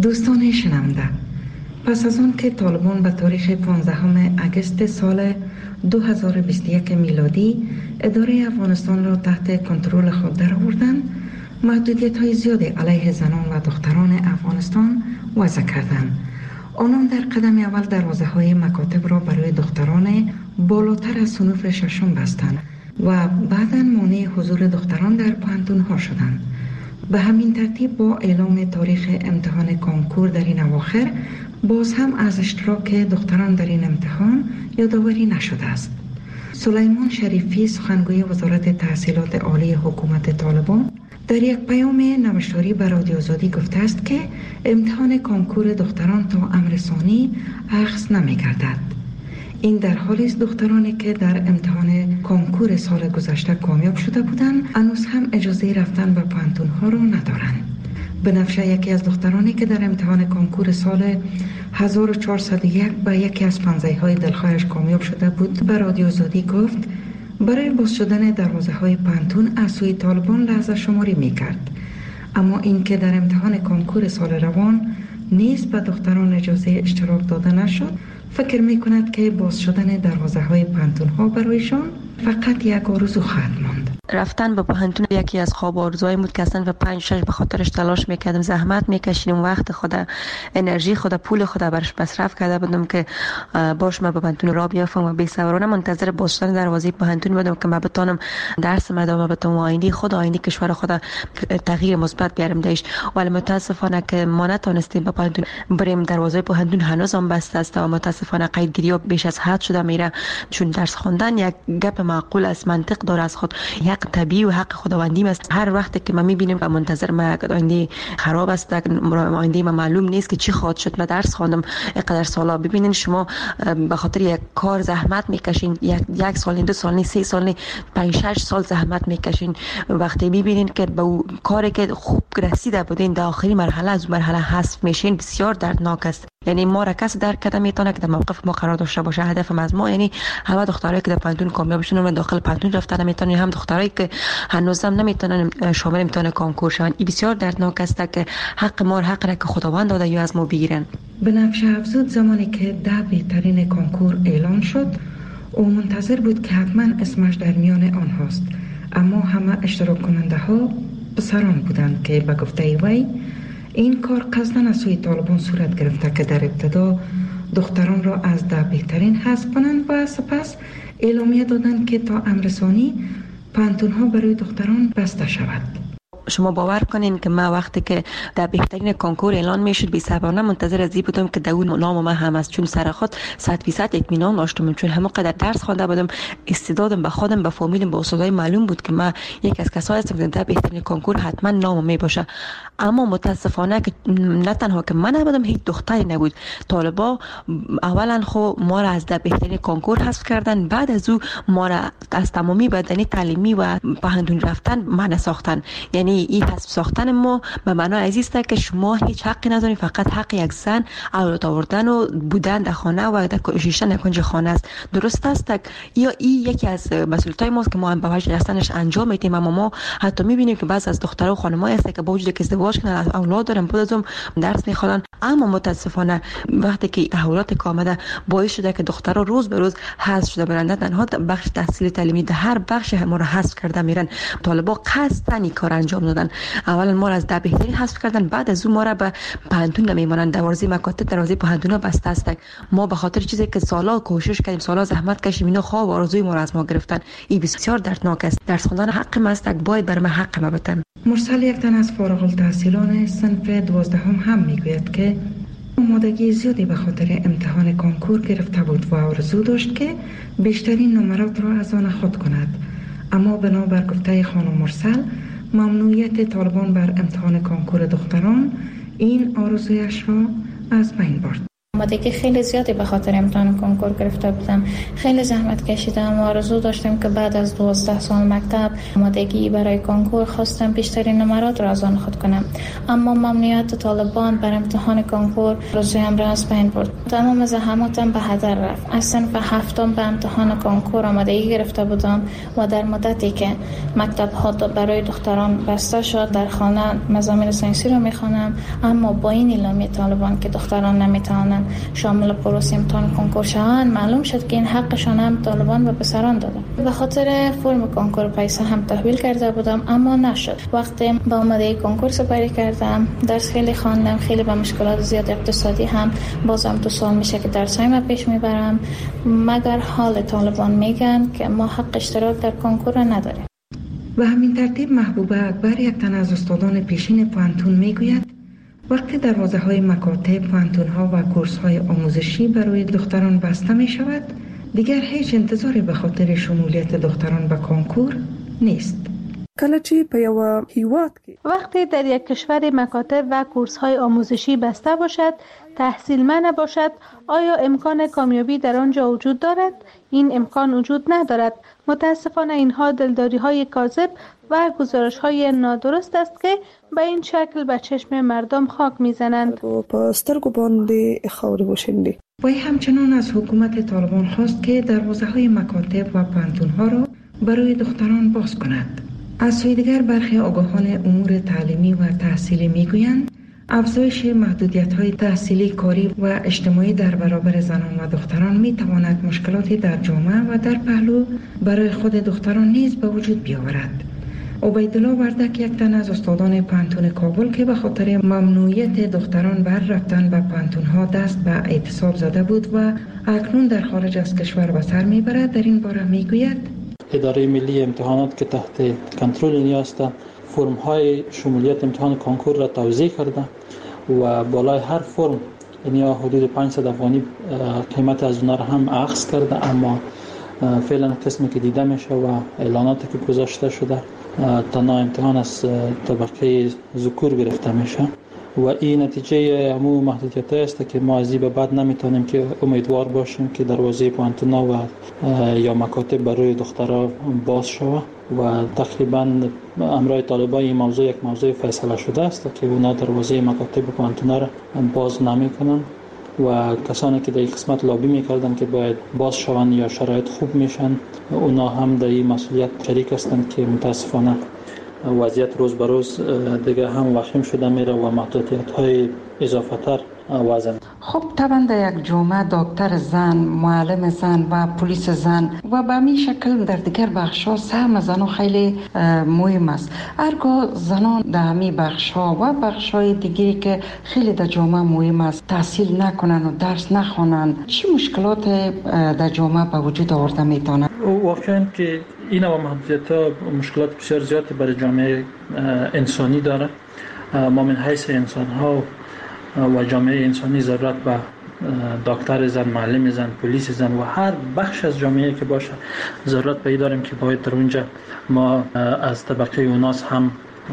دوستان شنونده، پس از آن که طالبان به تاریخ 15 اگست سال 2021 میلادی اداره افغانستان را تحت کنترل خود درآوردند، محدودیت‌های زیادی علیه زنان و دختران افغانستان وضع کردند. آنان در قدم اول دروازه‌های مکاتب را برای دختران بالاتر از صنف ششم بستند و بعداً مانع حضور دختران در پوهنتون‌ها شدند. به همین ترتیب با اعلام تاریخ امتحان کنکور در این اواخر باز هم از اشتراک دختران در این امتحان یادآوری نشده است. سلیمان شریفی سخنگوی وزارت تحصیلات عالی حکومت طالبان در یک پیام نوشتاری به رادیو آزادی گفته است که امتحان کنکور دختران تا امر ثانی اخذ نمی‌گردد. این در حالی است دخترانی که در امتحان کنکور سال گذشته کامیاب شده بودند هنوز هم اجازه رفتن به پوهنتون‌ها را ندارند. بنفشه یکی از دخترانی که در امتحان کنکور سال 1401 به یکی از پنزه‌های دلخواهش کامیاب شده بود به رادیو آزادی گفت برای باز شدن دروازه‌های پوهنتون از سوی طالبان لحظه شماری می‌کرد، اما این که در امتحان کنکور سال روان نیز به دختران اجازه اشتراک داده نشد، فکر می‌کند که باز شدن دروازه‌های پوهنتون‌ها برایشان فقط یک آرزو خواهد ماند. رفتن به پوهنتون یکی از خواب آرزوهای بود که اصلا و 5-6 به خاطرش تلاش میکردم، زحمت میکشیدم، وقت خود، انرژی خود، پول خود برش مصرف کرده بودم که باش ما به پوهنتون را بیافم و بی‌صبرانه منتظر باز شدن دروازه پوهنتون بودم که ما بتونم درس ادامه بدم و آینده کشور خود تغییر مثبت بیارم دیش. ولی متاسفانه که ما نتونستیم به پوهنتون بریم، دروازه پوهنتون هنوز هم بسته است و متاسفانه قیدگیری بیش از حد شده میره، چون درس خواندن یک گپ معقول است، منطق داره از خود، حق طبیعی و حق خداوندی است. هر وقت که ما میبینیم و منتظر ما آینده خراب است، آینده ما معلوم نیست که چی خواهد شد. من درس خواندم اینقدر سالا، ببینین شما به خاطر یک کار زحمت میکشین، یک سال، 2 سال، 3 سال، 5-6 سال زحمت میکشین، وقتی میبینین که به کاری که خوب رسیده بودین در آخرین مرحله از مرحله حذف میشین، بسیار دردناک است. یعنی ما را کس درک کرده میتونه که در موقف ما قرار داشته باشه. هدفم از ما یعنی همه دخترایی که در پوهنتون کامیاب شدن و داخل پوهنتون رفتن نمیتونن، هم دخترایی که هنوز هم نمیتونن شامل امتحان کنکور شون. این بسیار دردناک است که حق ما، حق را که خداوند داده یا از ما بگیرن. بنفشه افزود زمانی که 10 بهترین کنکور اعلان شد او منتظر بود که حتما اسمش در میان آنهاست، اما همه اشتراک کننده ها پسران بودند که به گفته وی این کار قصداً از سوی طالبان صورت گرفته که در ابتدا دختران را از 10 بهترین حذف کنند و سپس اعلامیه دادند که تا امر ثانی پوهنتون‌ها برای دختران بسته شود. شما باور کنین که من وقتی که در بهترین کنکور اعلان میشد بی‌صبرانه منتظر از این بودم که در اون نام من هم است، چون سر خود 100% اطمینان داشتم، چون همه قدر درس خوانده بودم، استعدادم به خودم، به فامیلم، به استادای معلوم بود که من یک از کسایی هستم که در بهترین کنکور حتما نام می باشه. اما متاسفانه که نه تنها که من نبودم، هیچ دختری نبود. طالبا اولا خو ما را از در بهترین کنکور حذف کردن، بعد از او ما را از تمامی بدنی تعلیمی و پوهنتون رفتن منع ساختن. یعنی این حذف ساختن ما به معنای عزیزه که شما هیچ حقی ندارید، فقط حق یک زن اولاد آوردن و بودن در خانه و در کوشیدن در کنج خانه است. درست است یا این یکی از مسئولیت‌های ماست که ما هم به وجه رسانش انجام میدیم، اما ما حتی میبینیم که بعضی از دخترها و خانم‌ها هست که با وجود که ازدواج کردن، اولاد دارن، بعد از اون درس میخوانن، اما متاسفانه وقتی که احوالات که آمده باعث شده که دخترها روز به روز حذف شده برند، تنها بخش تحصیل تعلیمی در هر بخش ما را حذف کرده میرن. طالبا قصداً این کار انجام دادن، اولا ما را از ده بهترین حذف کردن، بعد از اون ما را به پوهنتون نمیمونن، دروازه مکاتب، دروازه پوهنتون‌ها بسته است. ما به خاطر چیزی که سالا کوشش کردیم، سالا زحمت کشیدیم، اینا خواب و آرزوی ما را از ما گرفتن. این بسیار دردناک است. درس خواندن حق ما است، باید بر ما حق ما بدن. مرسل یک تن از فارغ التحصیلان صنف 12 هم میگوید که آمادگی زیادی به خاطر امتحان کنکور گرفته بود و آرزو داشت که بیشترین نمرات را از آن خود کند، اما بنابر گفته خانم مرسل ممنوعیت طالبان بر امتحان کنکور دختران این آرزویش را از بین برد. آمادگی خیلی زیادی به خاطر امتحان کنکور گرفته بودم. خیلی زحمت کشیدم و آرزو داشتم که بعد از 12 سال مکتب آمادگی برای کنکور خواستم بیشترین نمرات را از آن خود کنم. اما ممنوعیت طالبان بر امتحان کنکور روزیم را از بین برد. تمام زحماتم به هدر رفت. از صنف هفتم به امتحان کنکور آمادگی گرفته بودم و در مدتی که مکتب ها برای دختران بسته شد در خانه مضامین ساینسی را میخوانم، اما با این اعلامیه طالبان که دختران نمیتوانند شامل پروسه امتحان کنکور شوند، معلوم شد که این حقشان هم طالبان به پسران دادن. به خاطر فرم کنکور پیسه هم تحویل کرده بودم اما نشد. وقتی با آمادگی کنکور سپری کردم، درس خیلی خواندم، خیلی با مشکلات زیاد اقتصادی هم بازم 2 سال میشه که درسایم پیش میبرم، مگر حال طالبان میگن که ما حق اشتراک در کنکور نداریم. و همین ترتیب محبوبه اکبر، یک تن از استادان پیشین پانتون میگوید وقتی دروازه‌های مکاتب، پانتون‌ها و کورس‌های آموزشی برای دختران بسته می‌شود، دیگر هیچ انتظاری به خاطر شمولیت دختران به کنکور نیست. وقتی در یک کشور مکاتب و کورس‌های آموزشی بسته باشد، تحصیل منع باشد، آیا امکان کامیابی در آنجا وجود دارد؟ این امکان وجود ندارد. متاسفانه اینها دلداری‌های کاذب و گزارش‌های نادرست است که به این شکل به چشم مردم خاک می‌زنند. و همچنان از حکومت طالبان خواست که دروازه‌های مکاتب و پانتون‌ها را برای دختران باز کند. از سوی دیگر برخی آگاهان امور تعلیمی و تحصیلی میگویند افزایش محدودیت‌های تحصیلی، کاری و اجتماعی در برابر زنان و دختران می‌تواند مشکلاتی در جامعه و در پهلو برای خود دختران نیز به وجود بیاورد. عبیدالله وردک، یک تن از استادان پانتون کابل که به خاطر ممنوعیت دختران بر رفتن به پانتون‌ها دست به اعتصاب زده بود و اکنون در خارج از کشور به سر می‌برد، در این باره می‌گوید: اداره ملی امتحانات که تحت کنترل نیاست، فرم‌های شمولیت امتحان کنکور را توزیع کرده و بالای هر فرم یعنی حدود 500 افغانی قیمت از اونها را هم اخذ کرده، اما فعلا قسمی که دیده میشه و اعلاناتی که گذاشته شده تنها امتحان از طبقه ذکور گرفته میشه و این نتیجه همون محدودیت است که ما از این به بعد نمیتونیم که امیدوار باشیم که دروازه پانتونا و یا مکاتب برای دخترها باز شود و تقریبا امرای طالبان این موضوع یک موضوع فیصله شده است که اونا دروازه مکاتب و پانتونا را باز نمیکنن و کسانی که در این قسمت لابی میکردن که باید باز شوند یا شرایط خوب میشن، اونا هم در این مسئولیت شریک هستند که متاسفانه وضعیت روز به روز دیگه هم وخیم شده میره و محدودیت‌های اضافه تر وضع. خب طبعا در یک جامعه دکتر زن، معلم زن و پلیس زن و به همین شکل در دیگر بخش‌ها سهم زنان خیلی مهم است. هرگاه زنان در همین بخش‌ها و بخش‌های دیگری که خیلی در جامعه مهم است تحصیل نکنن و درس نخوانن، چه مشکلات در جامعه به وجود آورده میتونه؟ واقعا که این و محدودیت‌ها مشکلات بسیار زیادی برای جامعه انسانی داره. ما من حیث انسان‌ها و جامعه انسانی ضرورت به دکتر زن، معلم زن، پلیس زن و هر بخش از جامعه که باشه ضرورت به این داریم که باید در اونجا ما از طبقه اوناس هم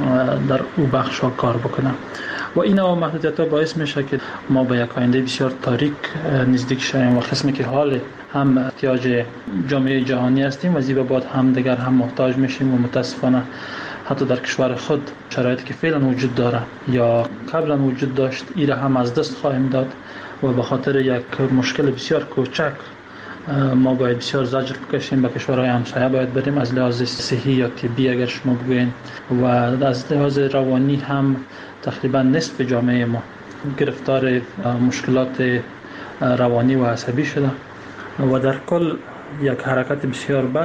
در او بخش ها کار بکنم و این محدودیت ها باعث میشه که ما به یک آینده بسیار تاریک نزدیک شویم و قسمی که حال هم احتیاج جامعه جهانی هستیم و زیبا بعد هم دیگر هم محتاج میشیم و متاسفانه حتی در کشور خود شرایطی که فعلا وجود داره یا قبلا وجود داشت ایره هم از دست خواهیم داد و به خاطر یک مشکل بسیار کوچک ما باید بسیار زجر بکشیم. به کشورهای همسایه باید بریم از لحاظ صحی یا طبی اگر شما بگوین و از لحاظ روانی هم تقریبا نصف جامعه ما گرفتار مشکلات روانی و عصبی شده و در کل یک حرکت بسیار بد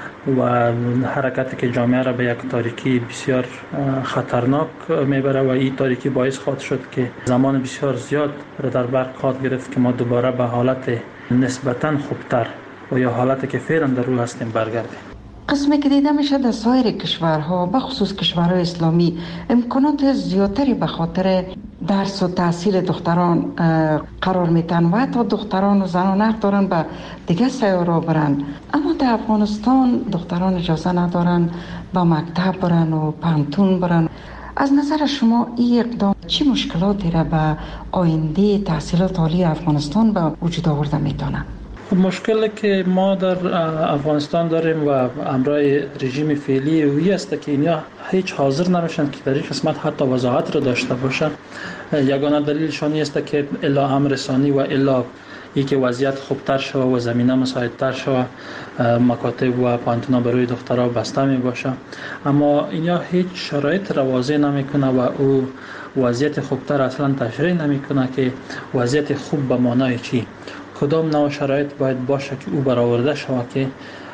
و حرکتی که جامعه را به یک تاریکی بسیار خطرناک میبره و این تاریکی باعث خواهد شد که زمان بسیار زیاد را در بر خواهد گرفت که ما دوباره به حالت نسبتاً خوبتر و یا حالتی که فعلا در روی هستیم برگردیم. قسمی که دیده میشه در سایر کشورها بخصوص کشورهای اسلامی امکانات زیادتری به خاطر درس و تحصیل دختران قرار میتن و حتی دختران و زنان حق دارن به دیگه سیارا برن، اما در افغانستان دختران اجازه ندارن به مکتب برن و پانتون برن. از نظر شما این اقدام چی مشکلاتی را به آینده تحصیلات عالی افغانستان به وجود آورده میتونه؟ مشکلی که ما در افغانستان داریم و امرای رژیم فعلی اویی است که اینا هیچ حاضر نمیشن که در این قسمت حتی وضاحت را داشته باشن. یگانه دلیلشان است که الا امر رسانی و الا اینکه وضعیت خوبتر شود و زمینه مساعدتر شود، مکاتب و پانتونا برای دخترها بسته می باشه، اما اینا هیچ شرایط را واضح نمیکنه و او وضعیت خوبتر اصلا تشریح نمیکنه که وضعیت خوب به معنای چی، کدام نوع شرایط باید باشه که او برآورده شود که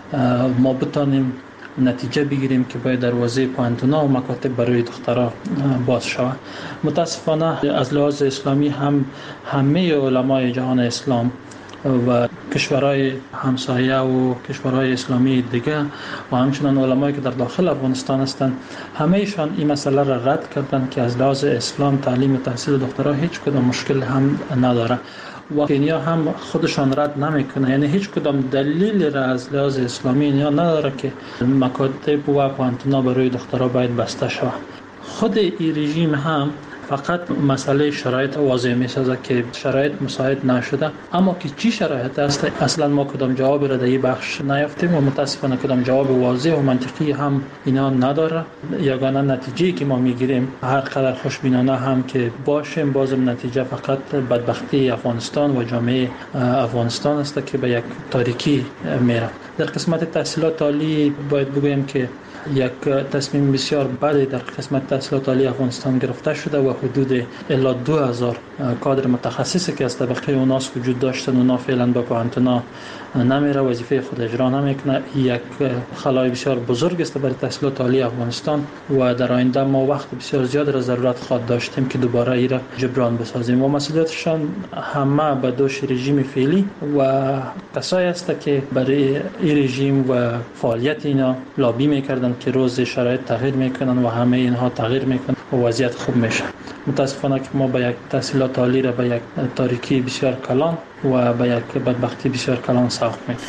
ما بتانیم نتیجه بگیریم که باید دروازه پانتونا و مکاتب برای دخترها باز شود. متاسفانه از لحاظ اسلامی هم همه علمای جهان اسلام و کشورهای همسایه و کشورهای اسلامی دیگه و همچنان علمایی که در داخل افغانستان هستند، همه ایشان این مسئله را رد کردند که از لحاظ اسلام تعلیم و تحصیل دخترها هیچ کدام مشکل هم نداره و اینیا هم خودشان رد نمیکنه، یعنی هیچ کدام دلیل را از لحاظ اسلامی اینیا نداره که مکاتب و پانتونا برای دخترها باید بسته شود. خود این رژیم هم فقط مسئله شرایط واضح می‌سازه که شرایط مساعد نشده، اما که چی شرایط است اصلا ما کدام جواب را در این بخش نیافتیم و متاسفانه کدام جواب واضح و منطقی هم اینا نداره. یگانه نتیجه‌ای که ما میگیریم هر قدر خوشبینانه هم که باشیم، بازم نتیجه فقط بدبختی افغانستان و جامعه افغانستان است که به یک تاریکی میره. در قسمت تحصیلات عالی باید بگویم که یک تصمیم بسیار بدی در قسمت تحصیلات عالی افغانستان گرفته شده و حدود الا 2000 کادر متخصصی که از طبقه اوناس وجود داشتن اونا فعلا به پانتونا نمیره، وظیفه خود اجرا نمیکنه. یک خلای بسیار بزرگ است برای تحصیلات عالی افغانستان و در آینده ما وقت بسیار زیاد را ضرورت خواهد داشتیم که دوباره این را جبران بسازیم و مسئولیتشان همه به دوش رژیم فعلی و کسایی است که برای این رژیم و فعالیت اینا لابی میکردن که روز شرایط تغییر میکنن و همه اینها تغییر میکنن و وضعیت خوب میشه. متاسفانه که ما به یک تحصیلات عالی را به یک تاریکی بسیار کلان و به یک بدبختی بسیار کلان سوق میدیم.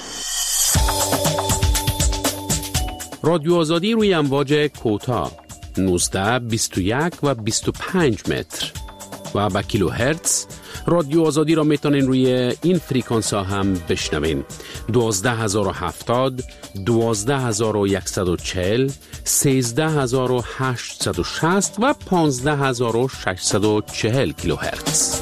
رادیو آزادی روی امواج کوتاه 19 21 و 25 متر و با کیلوهرتز رادیو آزادی را میتونین روی این فریکانس ها هم بشنوین. 12070 12140 13860 و 15640 کیلوهرتز.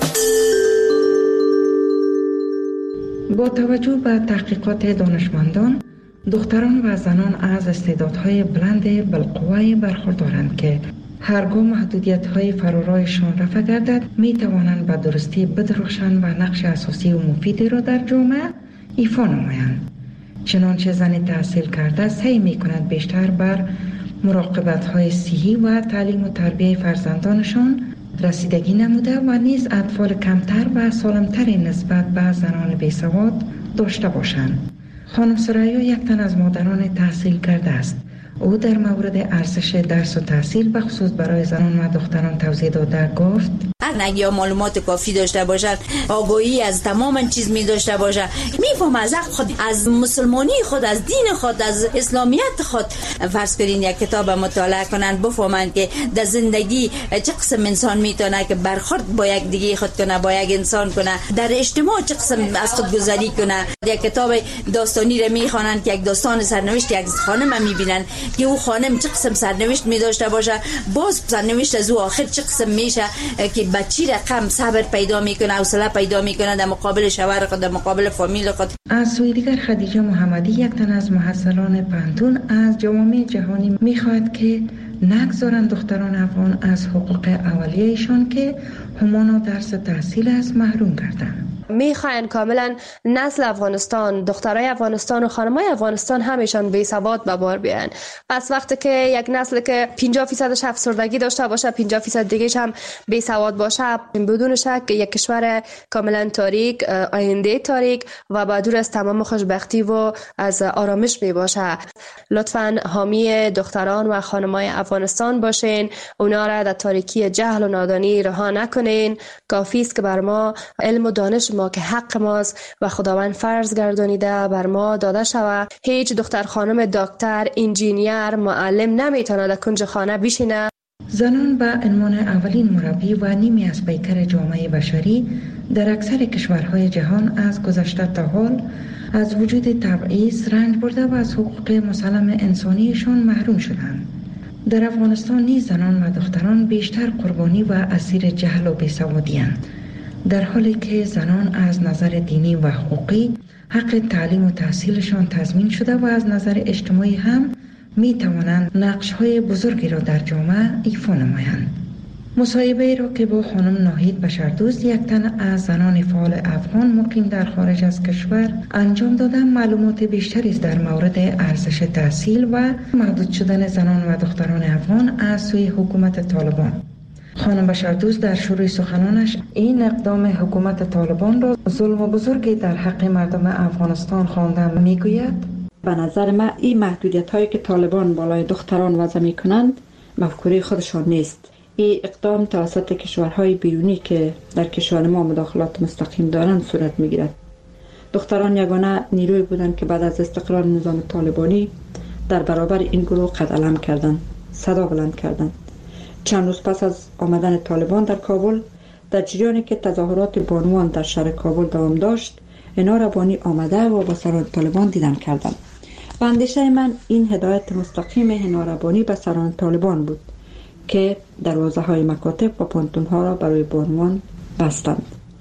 با توجه به تحقیقات دانشمندان، دختران و زنان از استعدادهای بلند بالقوه برخوردارند که هرگاه محدودیت‌های فرارایشان رفع گردد می‌توانند به درستی بدرخشند و نقش اساسی و مفیدی را در جامعه ایفا نمایند. چنانچه زن تحصیل کرده سعی می‌کند بیشتر بر مراقبت‌های صحی و تعلیم و تربیت فرزندانشان رسیدگی نموده و نیز اطفال کمتر و سالمتری نسبت به زنان بیسواد داشته باشند. خانم سریا یک تن از مادران تحصیل کرده است. او در مورد ارزش درس و تحصیل به خصوص برای زنان و دختران توضیح داده گفت: اگه معلومات کافی داشته باشد، آگاهی از تمام چیز می داشته باشد، میفهم از خود، از مسلمانی خود، از دین خود، از اسلامیت خود. فرض کنین یک کتاب مطالعه کنن بفهمند که در زندگی چه قسم انسان میتونه که برخورد با یک دیگه خود کنه، با یک انسان کنه، در اجتماع چه قسم از خود گذاری کنه. یک کتاب داستانی را میخوانند که یک داستان سرنوشت یک خانم میبینن که او خانم چه قسم سرنوشت می داشته باشه، باز سرنوشت از او آخر چه قسم میشه که بچی رقم صبر پیدا میکنه، حوصله پیدا میکنه در مقابل شوهر خود، در مقابل فامیل خود. از سوی دیگر خدیجه محمدی یک تن از محصلان پانتون از جوامع جهانی میخواهد که نگذارند دختران افغان از حقوق اولیه‌شان که همانا درس تحصیل است محروم گردند. میخواین کاملا نسل افغانستان، دخترای افغانستان و خانمای افغانستان همیشان بی سواد به بار بیان. پس وقتی که یک نسل که 50% افسردگی داشته باشه، 50% دیگه‌ش هم بی سواد باشه، بدون شک یک کشور کاملا تاریک، آینده تاریک و با دور از تمام خوشبختی و از آرامش می باشه. لطفاً حامی دختران و خانمای افغانستان باشین، اونا را در تاریکی جهل و نادانی رها نکنین. کافی است که بر ما علم و دانش ما که حق ماست و خداوند فرض گردانیده بر ما داده شود. هیچ دختر خانم دکتر، انجینیر، معلم نمیتونه در کنج خانه بشینه. زنان به عنوان اولین مربی و نیمی از پیکر جامعه بشری در اکثر کشورهای جهان از گذشته تا حال از وجود تبعیض رنج برده و از حقوق مسلم انسانیشان محروم شدند. در افغانستان نیز زنان و دختران بیشتر قربانی و اسیر جهل و بیسوادی‌اند، در حالی که زنان از نظر دینی و حقوقی حق تعلیم و تحصیلشان تضمین شده و از نظر اجتماعی هم می توانند نقش‌های بزرگی را در جامعه ایفا نمایند. مصاحبه را که با خانم ناهید بشردوست، یک تن از زنان فعال افغان مقیم در خارج از کشور انجام دادن، معلومات بیشتری در مورد ارزش تحصیل و محدود شدن زنان و دختران افغان از سوی حکومت طالبان. خانم بشردوست در شروع سخنانش این اقدام حکومت طالبان را ظلم بزرگی در حق مردم افغانستان خوانده میگوید: به نظر من این محدودیت هایی که طالبان بالای دختران وضع می کنند مفکوره خودشان نیست. این اقدام توسط کشورهای بیرونی که در کشور ما مداخلات مستقیم دارند صورت می گیرد. دختران یگانه نیروی بودند که بعد از استقرار نظام طالبانی در برابر این گروه قد علم کردند، صدا بلند کردند. چند روز پس از آمدن طالبان در کابل، در جریانی که تظاهرات بانوان در شهر کابل دوام داشت، اینا را بانی آمده و با سران طالبان دیدن کردند. به اندیشه من این هدایت مستقیم اینا ربانی به سران طالبان بود که دروازه های مکاتب و پانتون ها را برای بانوان بستند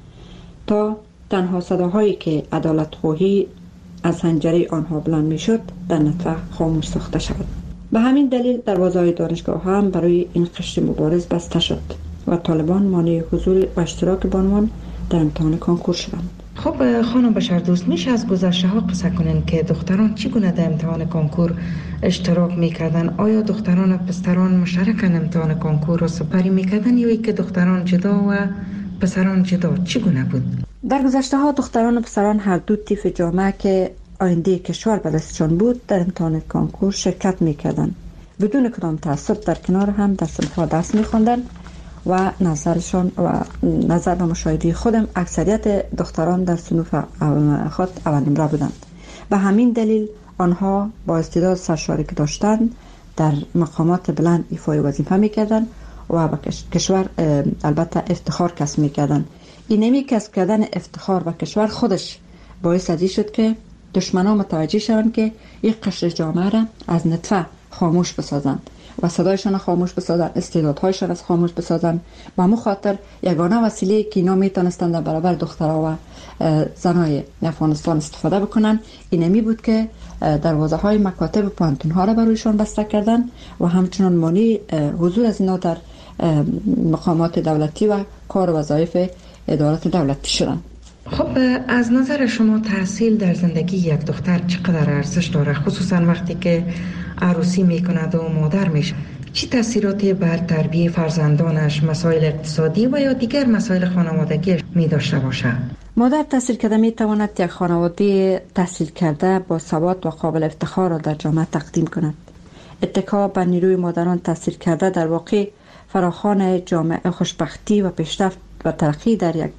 تا تنها صداهایی که عدالت خواهی از حنجره آنها بلند می شد در نطفه خاموش ساخته شود. به همین دلیل دروازه های دانشگاه هم برای این قشر مبارز بسته شد و طالبان مانع حضور و اشتراک بانوان در امتحان کنکور شدند. خب خانم بشردوست، میشه از گذشته ها قصه کنین که دختران چگونه در امتحان کنکور اشتراک میکردن؟ آیا دختران و پسران مشترکاً امتحان کنکور را سپری میکردن یا که دختران جدا و پسران جدا؟ چگونه بود؟ در گذشته ها دختران و پسران هر دو طیف جامعه که آینده کشور به دستشان بود در امتحان کنکور شرکت میکردن، بدون کدام تعصب در کنار هم در صنف‌ها درس میخواندن و نظرشان و نظر و مشاهده خودم اکثریت دختران در صنوف خود اول نمره بودند. به همین دلیل آنها با استعداد سرشاری که داشتند در مقامات بلند ایفای وظیفه میکردند و به کشور البته افتخار کسب میکردند. اینمی کسب کردن افتخار و کشور خودش باعث ازی شد که دشمنان متوجه شوند که یک قشر جامعه را از نطفه خاموش بسازند و صدایشان خاموش بسازند، استعدادهایشان از خاموش بسازند. به همون خاطر یگانه وسیله که اینا میتونستند در برابر دخترها و زنای افغانستان استفاده بکنن اینمی بود که دروازه های مکاتب و پانتون ها را برویشان بسته کردن و همچنان مانع حضور از اینا در مقامات دولتی و کار و وظایف ادارات دولتی شدن. خب از نظر شما تحصیل در زندگی یک دختر چقدر ارزش داره، خصوصا وقتی که عروسی میکند و مادر میشه؟ چه تاثیراتی بر تربیت فرزندانش، مسائل اقتصادی و یا دیگر مسائل خانوادگی می داشته باشه؟ مادر تحصیل کرده می تواند یک خانواده تحصیل کرده با سواد و قابل افتخار را در جامعه تقدیم کند. اتکا بر نیروی مادران تحصیل کرده در واقع فراخوان جامعه خوشبختی و پیشرفت و ترقی در یک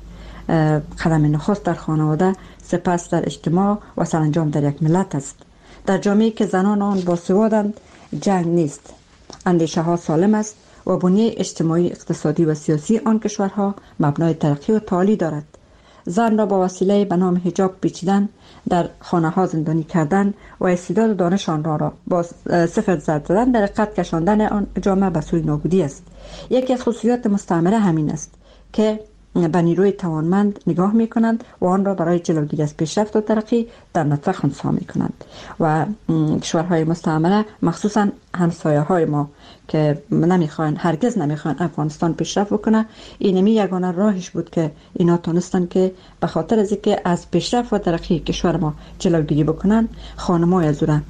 قدم نخست در خانواده، سپس در اجتماع و سرانجام در یک ملت است. در جامعه که زنان آن باسوادند جنگ نیست، اندیشه ها سالم است و بنیه اجتماعی، اقتصادی و سیاسی آن کشورها مبنای ترقی و تعالی دارد. زن را با وسیله به نام حجاب پیچیدن، در خانه ها زندانی کردن و استعداد و دانش آن را با صفر ضرب زدن در حقیقت کشاندن آن جامعه به سوی نابودی است. یکی از خصوصیات مستعمره همین است که به نیروی توانمند نگاه می کنند و آن را برای جلوگیری از پیشرفت و ترقی در نطفه خنثی می کنند. و کشورهای مستعمره مخصوصا همسایه های ما که هرگز نمیخواین افغانستان پیشرفت بکنه، اینمی یگانه راهش بود که اینا تونستن که به خاطر از اینکه از پیشرفت و ترقی کشور ما جلوگیری بکنن، خانم‌های از را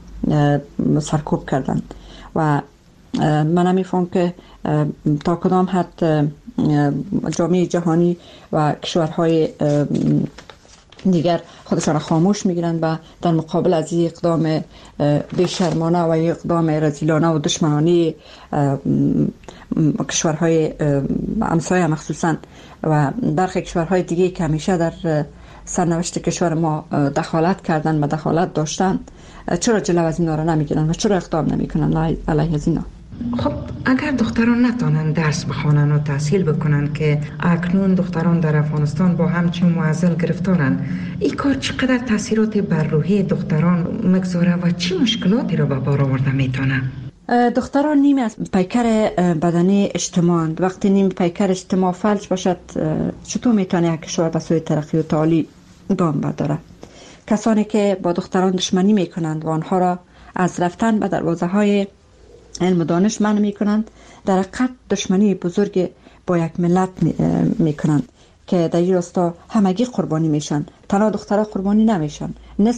سرکوب کردن. و من نمیفهم که تا کدام حد جامعه جهانی و کشورهای دیگر خودشان خاموش میگیرند و در مقابل از این اقدام بیشرمانه و اقدام رذیلانه و دشمنانه کشورهای همسایه مخصوصا و برخی کشورهای دیگه که همیشه در سرنوشت کشور ما دخالت کردن و دخالت داشتن، چرا جلو از اینا را نمیگیرن و چرا اقدام نمیکنن علیه از اینا؟ خب اگر دختران نتانند درس بخوانند و تحصیل بکنند که اکنون دختران در افغانستان با همچین معضل گرفتارند، این کار چقدر تاثیرات بر روحی دختران مگذاره و چه مشکلاتی را به بار آورده میتونه؟ دختران نیم از پیکر بدنی اجتماع، وقتی نیم پیکر اجتماع فلج باشد چطور میتونه یک کشور به سوی ترقی و تعالی گام برداره؟ کسانی که با دختران دشمنی میکنند و آنها را از رفتن به دروازه های علم و دانش منع میکنند، در حقیقت دشمنی بزرگ با یک ملت میکنند که در این راستا همگی قربانی میشن. تنها دخترها قربانی نمیشن.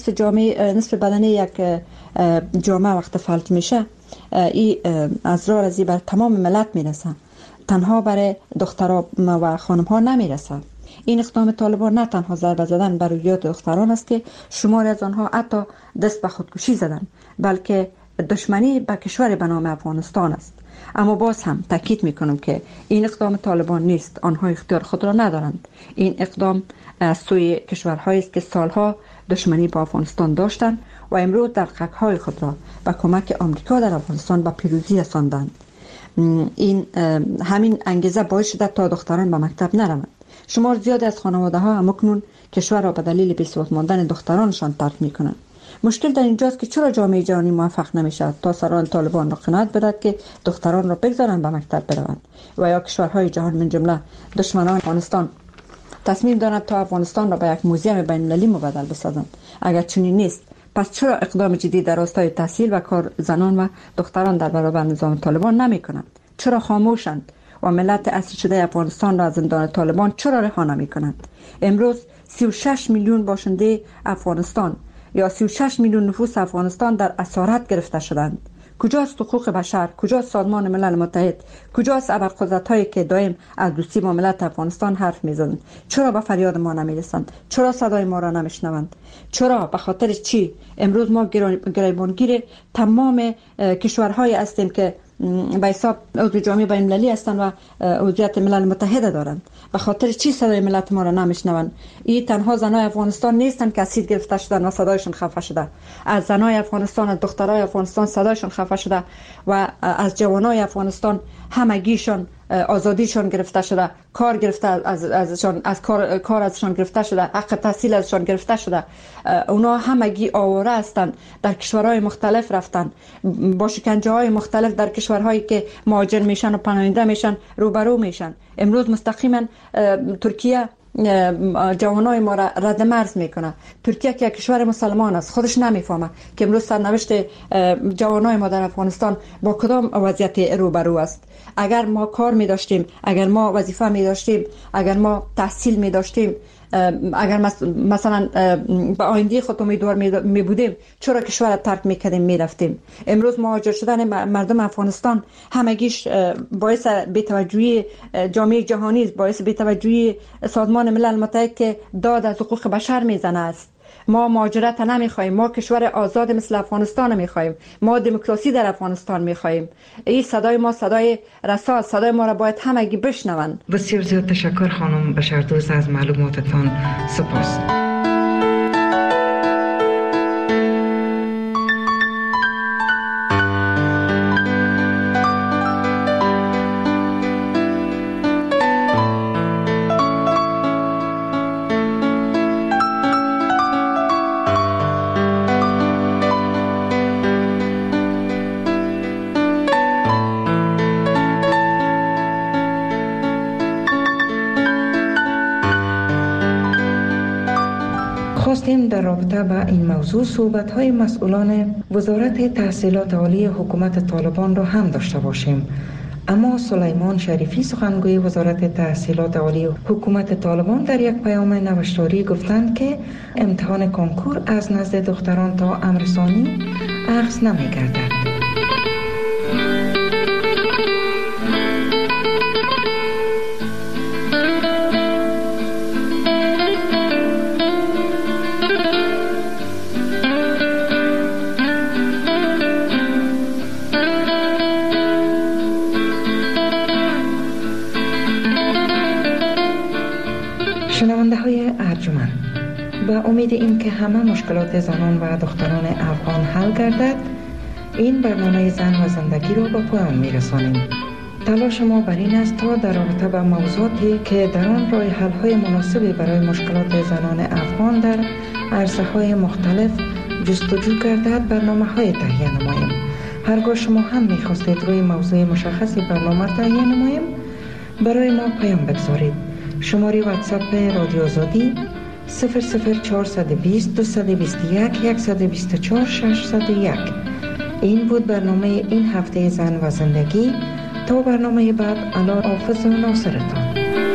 نصف بدنی یک جامعه وقت فلج میشه، این از راه رزی بر تمام ملت میرسن، تنها برای دخترها و خانمها نمیرسه. این اقدام طالبان نه تنها ضربه زدن بر روحیات دختران است که شمار از آنها حتی دست به خودکشی زدن، بلکه دشمنی به کشور به نام افغانستان است. اما باز هم تاکید میکنم که این اقدام طالبان نیست، آنها اختیار خود را ندارند. این اقدام از سوی کشورهایی است که سالها دشمنی با افغانستان داشتند و امروز دقدره‌های خود را با کمک آمریکا در افغانستان به پیروزی رساندند. این همین انگیزه باعث شده تا دختران به مکتب نروند. شمار زیادی از خانواده‌ها همکنون کشور را به دلیل بی‌ثبات ماندن دخترانشان ترک میکنند. مشکل در اینجاست که چرا جامعه جهانی موفق نمیشد تا سران طالبان را قناعت بدهد که دختران را بگذارند به مکتب بروند، و یا کشورهای جهان من جمله دشمنان افغانستان تصمیم دارند تا افغانستان را به یک موزیم بین‌المللی مبدل بسازند. اگر چنین نیست، پس چرا اقدام جدی در راستای تحصیل و کار زنان و دختران در برابر نظام طالبان نمی کنند؟ چرا خاموشند و ملت اسیر شده افغانستان را از زندان طالبان چرا رها نمی کنند؟ امروز 36 میلیون باشنده افغانستان یا 36 میلیون نفوس افغانستان در اسارت گرفته شدند. کجاست حقوق بشر؟ کجاست سازمان ملل متحد؟ کجاست ابرقدرت‌هایی که دائم از دوستی با ملت افغانستان حرف می‌زنند؟ چرا به فریاد ما نمی‌رسند؟ چرا صدای ما را نمی‌شنوند؟ چرا؟ به خاطر چی؟ امروز ما گریبانگیر تمام کشورهای هستیم که به حساب عضو جامعه بین‌المللی هستند و عضویت ملل متحد دارند. به خاطر چی صدای ملت ما را نمیشنوند؟ این تنها زنای افغانستان نیستند که اسیر گرفته شدند و صدایشون خفه شده. از زنای افغانستان، از دخترای افغانستان صدایشون خفه شده و از جوانای افغانستان همگیشون آزادیشون گرفته شده، کار گرفته ازشان، از کار ازشان گرفته شده، حق تحصیل ازشان گرفته شده. اونا همگی آواره هستند، در کشورهای مختلف رفتن، با شکنجه های مختلف در کشورهایی که مهاجر میشن و پناهنده میشن روبرو میشن. امروز مستقیما ترکیه جوانای ما را رد مرز میکنه. ترکیه که یک کشور مسلمان است خودش نمیفهمه که امروز سرنوشت جوانای ما در افغانستان با کدام وضعیت روبرو است. اگر ما کار می داشتیم، اگر ما وظیفه می داشتیم، اگر ما تحصیل می داشتیم، اگر مثلا به آینده خود امیدوار می بودیم، چرا کشور ترک می کردیم می رفتیم؟ امروز مهاجر شدن مردم افغانستان همگیش باعث بی‌توجهی جامعه جهانی است، باعث بی‌توجهی سازمان ملل متحد که داد از حقوق بشر میزنه است. ما مهاجرت نمیخوایم، ما کشور آزاد مثل افغانستان میخوایم، ما دموکراسی در افغانستان میخوایم. این صدای ما صدای رسا، صدای ما را باید همگی بشنوند. بسیار زیاد تشکر خانم بشردوست، از معلوماتتان سپاس. در رابطه با این موضوع صحبت‌های مسئولان وزارت تحصیلات عالی حکومت طالبان را هم داشته باشیم، اما سلیمان شریفی سخنگوی وزارت تحصیلات عالی حکومت طالبان در یک پیام نوشتاری گفتند که امتحان کنکور از نزد دختران تا امر ثانی اخذ نمی‌گردد. شنونده های ارجمند، به امید این که همه مشکلات زنان و دختران افغان حل گردد، این برنامه زن و زندگی را به پایان می‌رسانیم. تلاش ما بر این است تا در رابطه با موضوعاتی که در آن راه حل‌های مناسبی برای مشکلات زنان افغان در عرصه‌های مختلف جستجو گردد برنامه‌های تهیه نماییم. هرگاه شما هم می‌خواستید روی موضوع مشخصی برنامه تهیه نماییم، برای ما پیام بگذارید. شماره واتساپ رادیو آزادی 00420 221 124 601. این بود برنامه این هفته زن و زندگی. تا برنامه بعد، الله حافظ و ناصرتان.